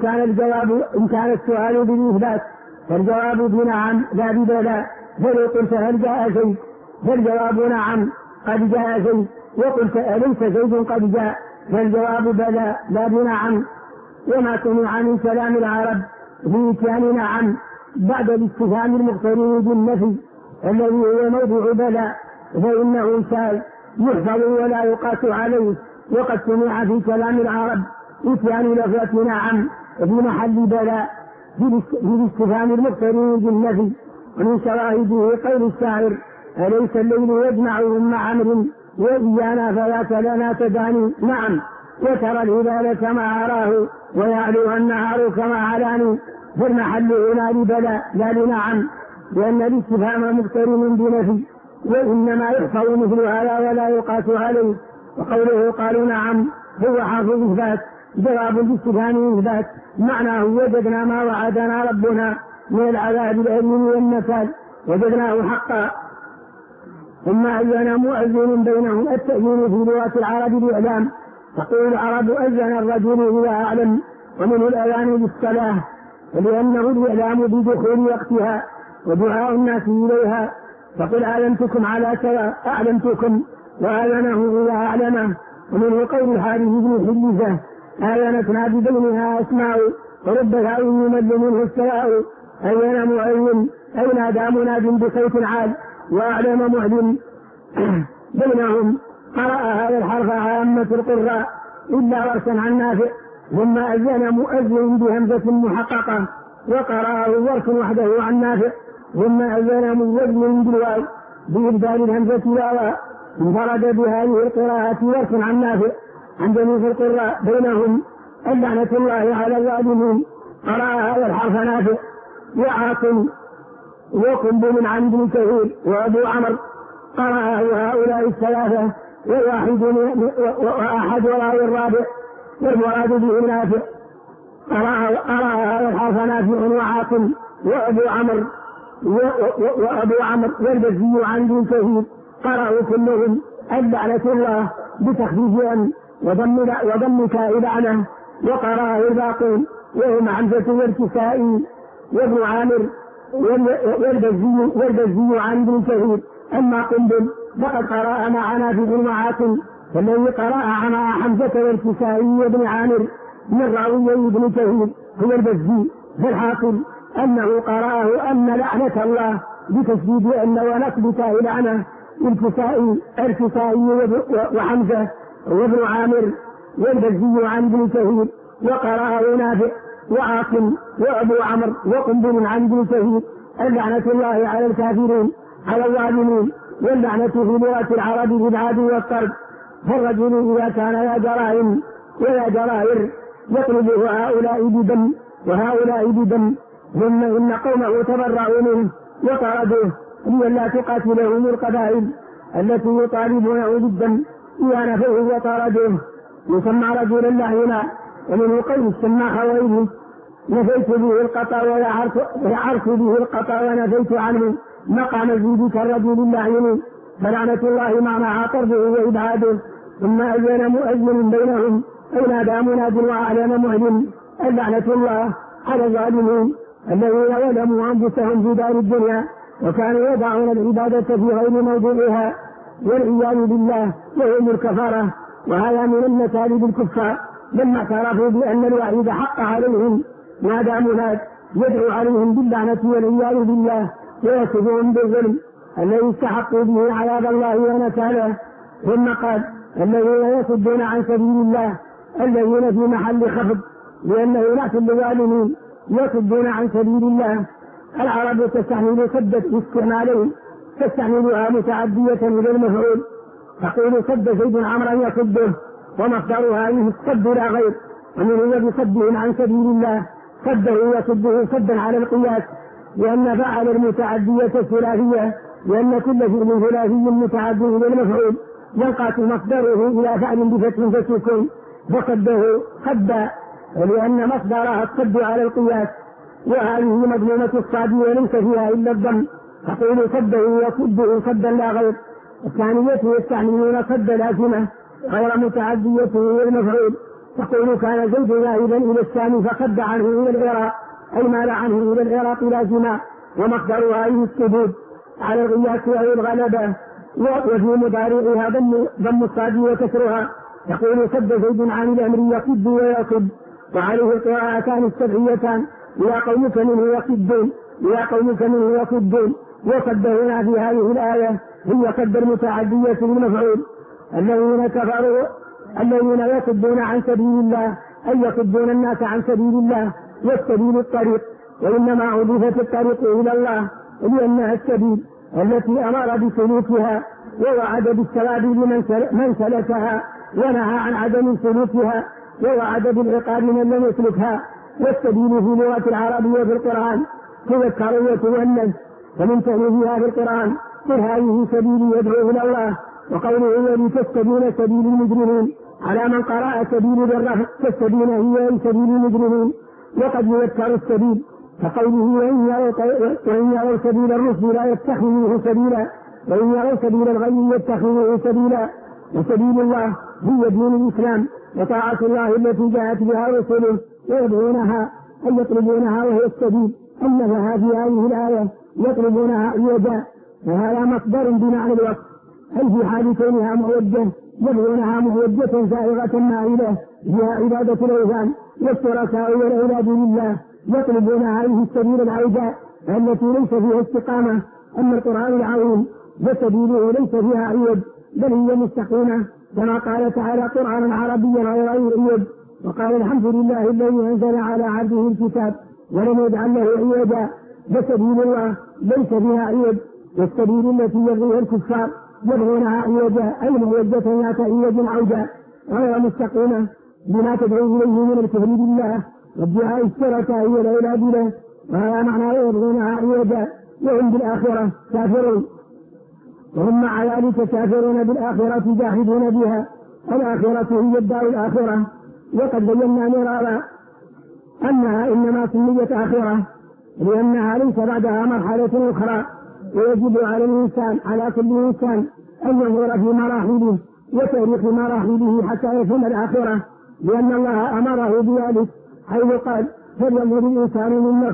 كان السؤال بالإثبات فالجواب بنعم لا ببلى. فلو قلت هل جاء شيء فالجواب نعم قد جاء شيء، وقلت أليس شيء قد جاء فالجواب بلى لا بنعم. وما سمع من كلام العرب في إتيان نعم بعد الاستفهام المقترن بالنفي الذي هو موضوع بلى فإنه شاذ يحفظ ولا يقاس عليه. وقد سمع في كلام العرب إتيان لفظة نعم في محل بلى في الاستفهام المقترن بالنفي. ومن شواهده قول الشاعر أليس الليل يجمعهم مع أمر وإيانا فذاك لنا تداني. نعم وترى الهلال كما أراه ويعلو النهار كما علاني. فالمحل هنا لبلى لا لنعم، لأن الاستفهام مقترن بنفي وإنما يحفظ مثل هذا ولا يقاس عليه. وقوله قالوا نعم هو حرف إثبات جواب باستفهام إثبات معناه وجدنا ما وعدنا ربنا من العذاب الأليم والنكال وجدناه حقا. ثم أذن مؤذن بينهم. التأذين في لغة العرب الإعلام، تقول العرب أذن الرجل إذا أعلم، ومنه الأذان بالصلاة ولأنه الإعلام بدخول وقتها ودعاء الناس إليها. فقل أعلمتكم على كذا أعلمتكم وأذنه إذا أعلمه. ومنه قول الحارث بن حليفة آذنتنا ببينها أسماء ورب ثاء يمل منه السلاء. أذن مؤذن أي نادى مناد بصوت عال وأعلم معلم بينهم. قرأ هذا الحرف عامة القراء إلا ورثا عن نافع. ثم أذن مؤذن بهمزة محققة وقرأه ورث وحده عن نافع. ثم أذن مؤذن بالواو بإبدال الهمزة واوا. انفرد بهذه القراءة ورث عن نافع عن جميع القراء بينهم اللعنة الله على الظالمين. قرأ هذا الحرف نافع وعاصم وقنبل عن ابن كثير وأبو عمرو. قرأه هؤلاء الثلاثة وأحد وراء الرابع والمراد به نافع. قرأ هذا الحرف نافع وعاصم وأبو عمرو والبزي عن ابن كثير. قرأوا كلهم اللعنة الله بتخفيف أن وضم كاء لعنة. وقرأه الباقون وهم حمزة والكسائي وابن عامر والبزي عن ابن كثير. أما قنبل فقد قرأ مع نافع وعاصم فالذي قرأ مع حمزة والكسائي وابن عامر من راوي ابن كثير هو البزي. فالحاصل أنه قرأه أن لعنة الله بتشديد أن ونصب كاء لعنة الكسائي وحمزة وابن عامر والبزي عن ابن كثير. وقرأه نافع وعاصم وأبو عمرو وقنبل عن ابن كثير اللعنة الله على الكافرين على الظالمين. واللعنة في لغة العرب بالعدو والطرد. فالرجل إذا كان يا جرائم ويا جرائر يطلبه هؤلاء بدم وهؤلاء بدم. ثم إن قومه تبرأوا منه وطردوه لئلا تقاتلهم القبائل التي يطالبونه بالدم إذا نفوه وطردوه. يسمى رجلا لعينا. ومنه قول السماح وإليه نفيت به القطع ويعرف به القطع ونفيت عنه مقام زيدك الرجل اللعين. فلعنة الله معناها طرده وإبعاده. ثم أذن مؤذن بينهم أي نادى مناد وأعلن معلن اللعنة الله على الظالمين الذين ظلموا أنفسهم في دار الدنيا وكانوا يضعون العبادة في غير موضوعها والعياذ بالله وهم الكفرة. وهذا من النكال بالكفار لما اعترفوا بأن الوعيد حق عليهم نادى مناد يدعو عليهم باللعنة والعياذ بالله ويصفهم بالظلم الذي استحقوا به عذاب الله ونكاله. ثم قال الذين يصدون عن سبيل الله الذين في محل خفض لأنه نعت للظالمين يصدون عن سبيل الله. العرب تستعمل سدة استعمالين تستعملها متعدية إلى المفعول. تقول سد زيد عمرا يصده ومصدرها الصد لا غير. ومن يصده عن سبيل الله صده يصده صدا على القياس لأن فعل المتعدية الثلاثية لأن كل فعل ثلاثي متعدي إلى المفعول ينقص مصدره إلى فعل بفتح فسكون فصده صدا ولأن مصدرها الصد على القياس. وهذه مضمومة الصاد وليس فيها إلا الضم. تقول صده يصده صدا لا غير. الثانية يستعملون صد لازمة غير متعدية إلى المفعول. تقول كان زيد ذاهبا إلى الشام فصد عنه إلى العراق أي مال عنه إلى العراق لازما ومصدرها السدود على القياس أو الغلبة. وفي مضارعها ضم الصاد وكسرها. تقول صد زيد عن الأمر يصد ويصد. وعليه القراءتان السبعيتان إلى قومك منه يصدون إلى قومك منه يصدون. وصد هنا في هذه الآية هي صد المتعدية للمفعول الذين كفروا الذين يصدون عن سبيل الله أي يصدون الناس عن سبيل الله والسبيل الطريق. وإنما عرفت الطريق إلى الله لأنها السبيل التي أمر بسلوكها ووعد بالثواب لمن سلكها ونهى عن عدم سلوكها ووعد بالعقاب من لم يسلكها. والسبيل في لغة العربية في القرآن تذكر وتؤنث ومن تأليفها في القرآن قل هذه سبيلي يدعو إلى الله. وقوله ولتستبين سبيل المجرمين على من قرأ سبيل بالرفع تستبين هي سبيل المجرمين، وقد يذكر السبيل كقوله وإن يروا سبيل الرشد لا يتخذوه سبيلا وإن يروا سبيل الغي يتخذوه سبيلا. وسبيل الله هي دين الإسلام وطاعة الله التي جاءت بها رسله ويدعونها أن يطلبونها وهي السبيل. أنها في هذه الآية يطلبونها عوجا، وهذا مصدر بمعنى الوقت، أي في حال كونها معوجة يدعونها معوجة سائغة مائلة فيها عبادة الأوثان والشركاء والعباد لله، يطلبون هذه السبيل العوجاء التي ليس فيها استقامة. أما القرآن العظيم فسبيله ليس فيها عوج بل هي مستقيمة، كما قال تعالى قرآنا عربيا غير عوج. وقال الحمد لله الذي أنزل على عبده الكتاب ولم يجعل له عوجا. فسبيل الله ليس فيها عوج، والسبيل التي يبغيها الكفار يبغونها عوجا أي معوجة ذات عوج عوجا غير مستقيمة بما تدعو إليه من الكفر بالله وادعاء الشركاء والعباد له، وهذا معنى يبغونها عوجا وهم بالآخرة كافرون، وهم مع ذلك كافرون بالآخرة جاحدون بها. الآخرة هي الدار الآخرة، وقد بينا مرارا أنها إنما سميت آخرة لأنها ليس بعدها مرحلة أخرى، ويجب على الإنسان على كل إنسان أن ينظر في مراحله وتاريخ مراحله حتى يفهم الآخرة، لأن الله أمره بذلك حيث قال فلينظر الإنسان مما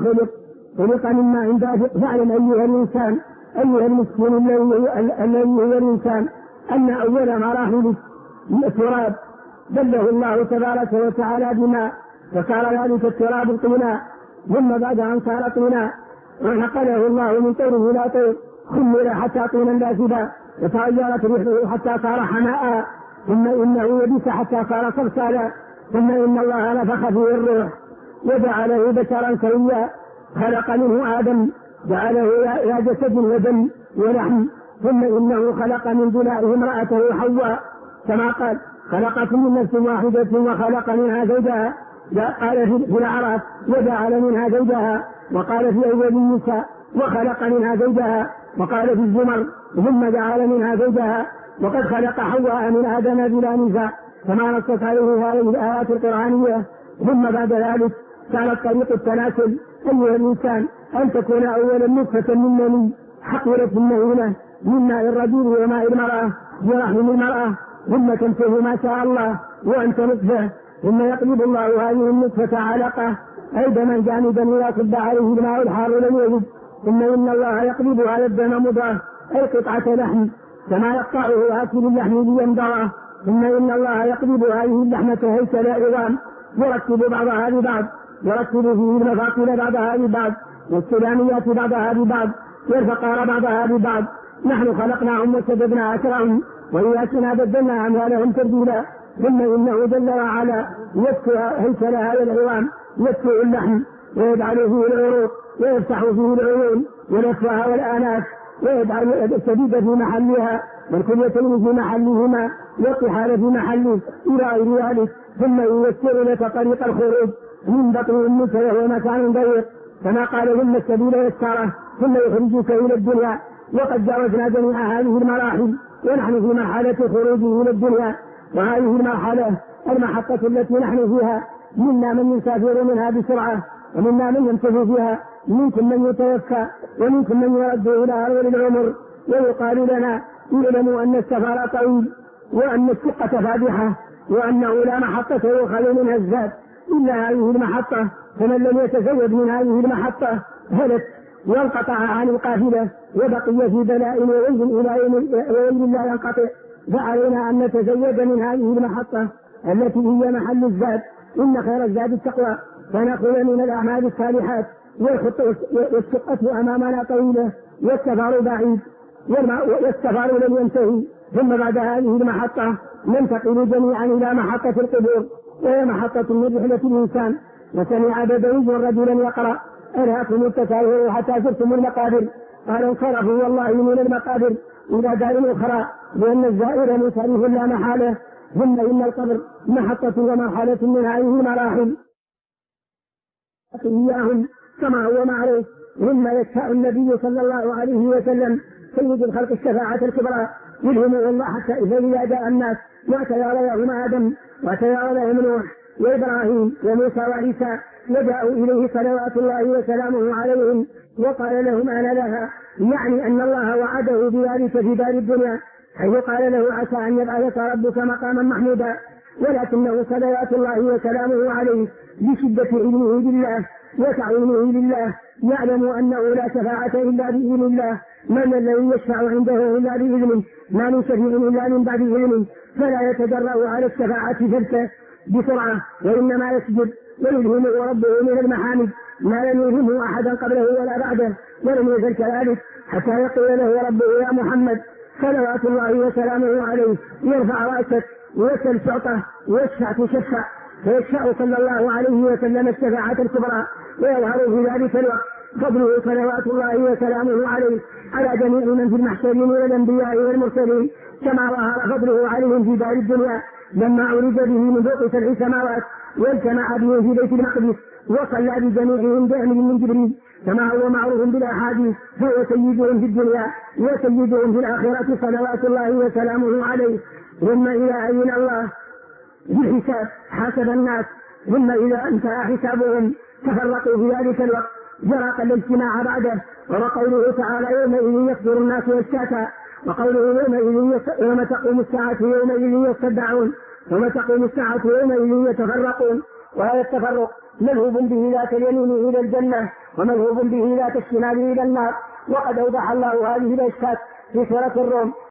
خلق من ماء دافق. فاعلم أيها الإنسان أيها المسكين الذي هو الإنسان أن أول مراحل التراب بله الله تبارك وتعالى بماء، فصار ذلك التراب طينا، ثم بعد أن صار طينا ونقله الله من طور إلى طور خمر حتى طينا لازبا، وتغيرت ريحه حتى صار حماء، ثم إنه يبس حتى صار صلصالا، ثم إن الله نفخ فيه الروح وجعله بشرا سويا، خلق منه آدم جعله إلى جسد ودم ولحم، ثم إنه خلق من ضلعه امرأته حواء، كما قال خلقكم من نفس واحدة وخلق منها زوجها، قال في الأعراف وجعل منها زوجها، وقال في أول النساء وخلق منها زوجها، وقال في الزمر ثم جعل منها زوجها، وقد خلق حواء من آدم بلا نزاع كما نصت عليه هذه الآيات القرآنية. ثم بعد ذلك كانت طريق التناسل أيها الإنسان أن تكون أولا نطفة من مني حقيرة مهينة من ماء الرجل وماء المرأة ورحم المرأة، ثم تنفه ما شاء الله وأنت نطفة، ثم يقلب الله هذه النطفة علقة أي دما جامدا ويصب عليه الماء الحار لم يجد، ثم إن الله يقلب على الدم مضغة أي قطعة لحم كما يقطعه آكل اللحم لينضغه، ثم إن الله يقلب هذه اللحمة هيكل عظام يركب بعضها ببعض، يركب فيه المفاصل بعضها ببعض والسلاميات بعضها ببعض والفقار بعضها ببعض. نحن خلقناهم وسددنا أسرهم وإياكنا بدلنا أمثالهم تبديلا، ثم إنه جل وعلا يدفع هيكل هذا العظام، يدفع اللحم ويجعل فيه العروق ويفتح فيه العيون والأفواه والآناف، ويجعل السديد في محلها والكليتين في محلهما والطحال في محله إلى غير ذلك، ثم ييسر لك طريق الخروج من بطن أمك وهو مكان ضيق كما قال ثم السبيل يسره ثم يخرجك إلى الدنيا. وقد جاوزنا جميع هذه المراحل ونحن في مرحلة خروجه إلى الدنيا، وهذه المرحلة المحطة التي نحن فيها منا من يسافر منها بسرعة ومنا من يمكث فيها، منكم من يتوفى ومنكم من يرد إلى أرض العمر، ويقال لنا اعلموا أن السفر طويل وأن الشقة فادحة وأنه لا محطة يؤخذ منها الزاد إلا هذه المحطة، فمن لم يتزود من هذه المحطة هلك وانقطع عن القافلة وبقي في بلاء وويل إلى يوم لا ينقطع. فعلينا أن نتزود من هذه المحطة التي هي محل الزاد، إن خير الزاد التقوى، فنأخذ من الأعمال الصالحات، والشقة أمامنا طويلة والسفر بعيد والسفر لم ينتهي. ثم بعد هذه المحطة ننتقل جميعا إلى محطة القبور، وهي محطة من رحلة الإنسان. وسمع بدوي رجلا يقرأ ألهاكم التكاثر حتى زرتم المقابر، قال انصرفوا والله من المقابر إلى دار أخرى، لأن الزائر منصرف لا محالة. ثم إن القبر محطة ومرحلة من هذه المراحل إياهم كما هو معروف. ثم يشاء النبي صلى الله عليه وسلم سيد الخلق الشفاعة الكبرى يلهمه الله حتى إذا جاء الناس واعتذر لهم آدم واعتذر لهم نوح وإبراهيم وموسى وعيسى وجاءوا إليه صلوات الله وسلامه عليهم وقال لهم أنا لها، يعني أن الله وعده بذلك في دار الدنيا حيث قال له عسى أن يبعثك ربك مقاما محمودا، ولكنه صلوات الله وسلامه عليه بشدة علمه بالله وتعظيمه لله يعلم أنه لا شفاعة إلا بإذن الله، من الذي يشفع عنده إلا بإذنه، ما من شفيع إلا من بعد إذنه، فلا يتجرأ على الشفاعة فلته بسرعة وإنما يسجد ويلهمه ربه من المحامد ما لم يلهمه أحدا قبله ولا بعده، ولم يزل كذلك حتى يقول له ربه يا محمد صلوات الله وسلامه عليه يرفع رأسك ويسأل تعطى ويشفع تشفع، فيشفع صلى الله عليه وسلم الشفاعة الكبرى ويظهر في ذلك الوقت فضله صلوات الله وسلامه عليه على جميع من في المحشرين والأنبياء والمرسلين، كما ظهر فضله عليهم في دار الدنيا لما عرج به من فوق 7 سماوات واجتمع به في بيت المقدس وصلى بجميعهم بأمر من جبريل كما هو معروف بالأحاديث، فهو سيدهم في الدنيا وسيدهم في الآخرة صلوات الله وسلامه عليه. ثم إذا أذن الله بالحساب حاسب الناس، ثم إذا انتهى حسابهم تفرقوا في ذلك الوقت جرى الاجتماع بعده، وقوله تعالى يومئذ يصدر الناس أشتاتا، وقوله يوم تقوم الساعة يومئذ يصدعون، وما تقوم الساعة يومئذ يتفرقون. وهذا التفرق مذهوب به ذات اليمين إلى الجنة ومذهوب به ذات الشمال إلى النار، وقد أوضح الله هذه الأشكال في سورة الروم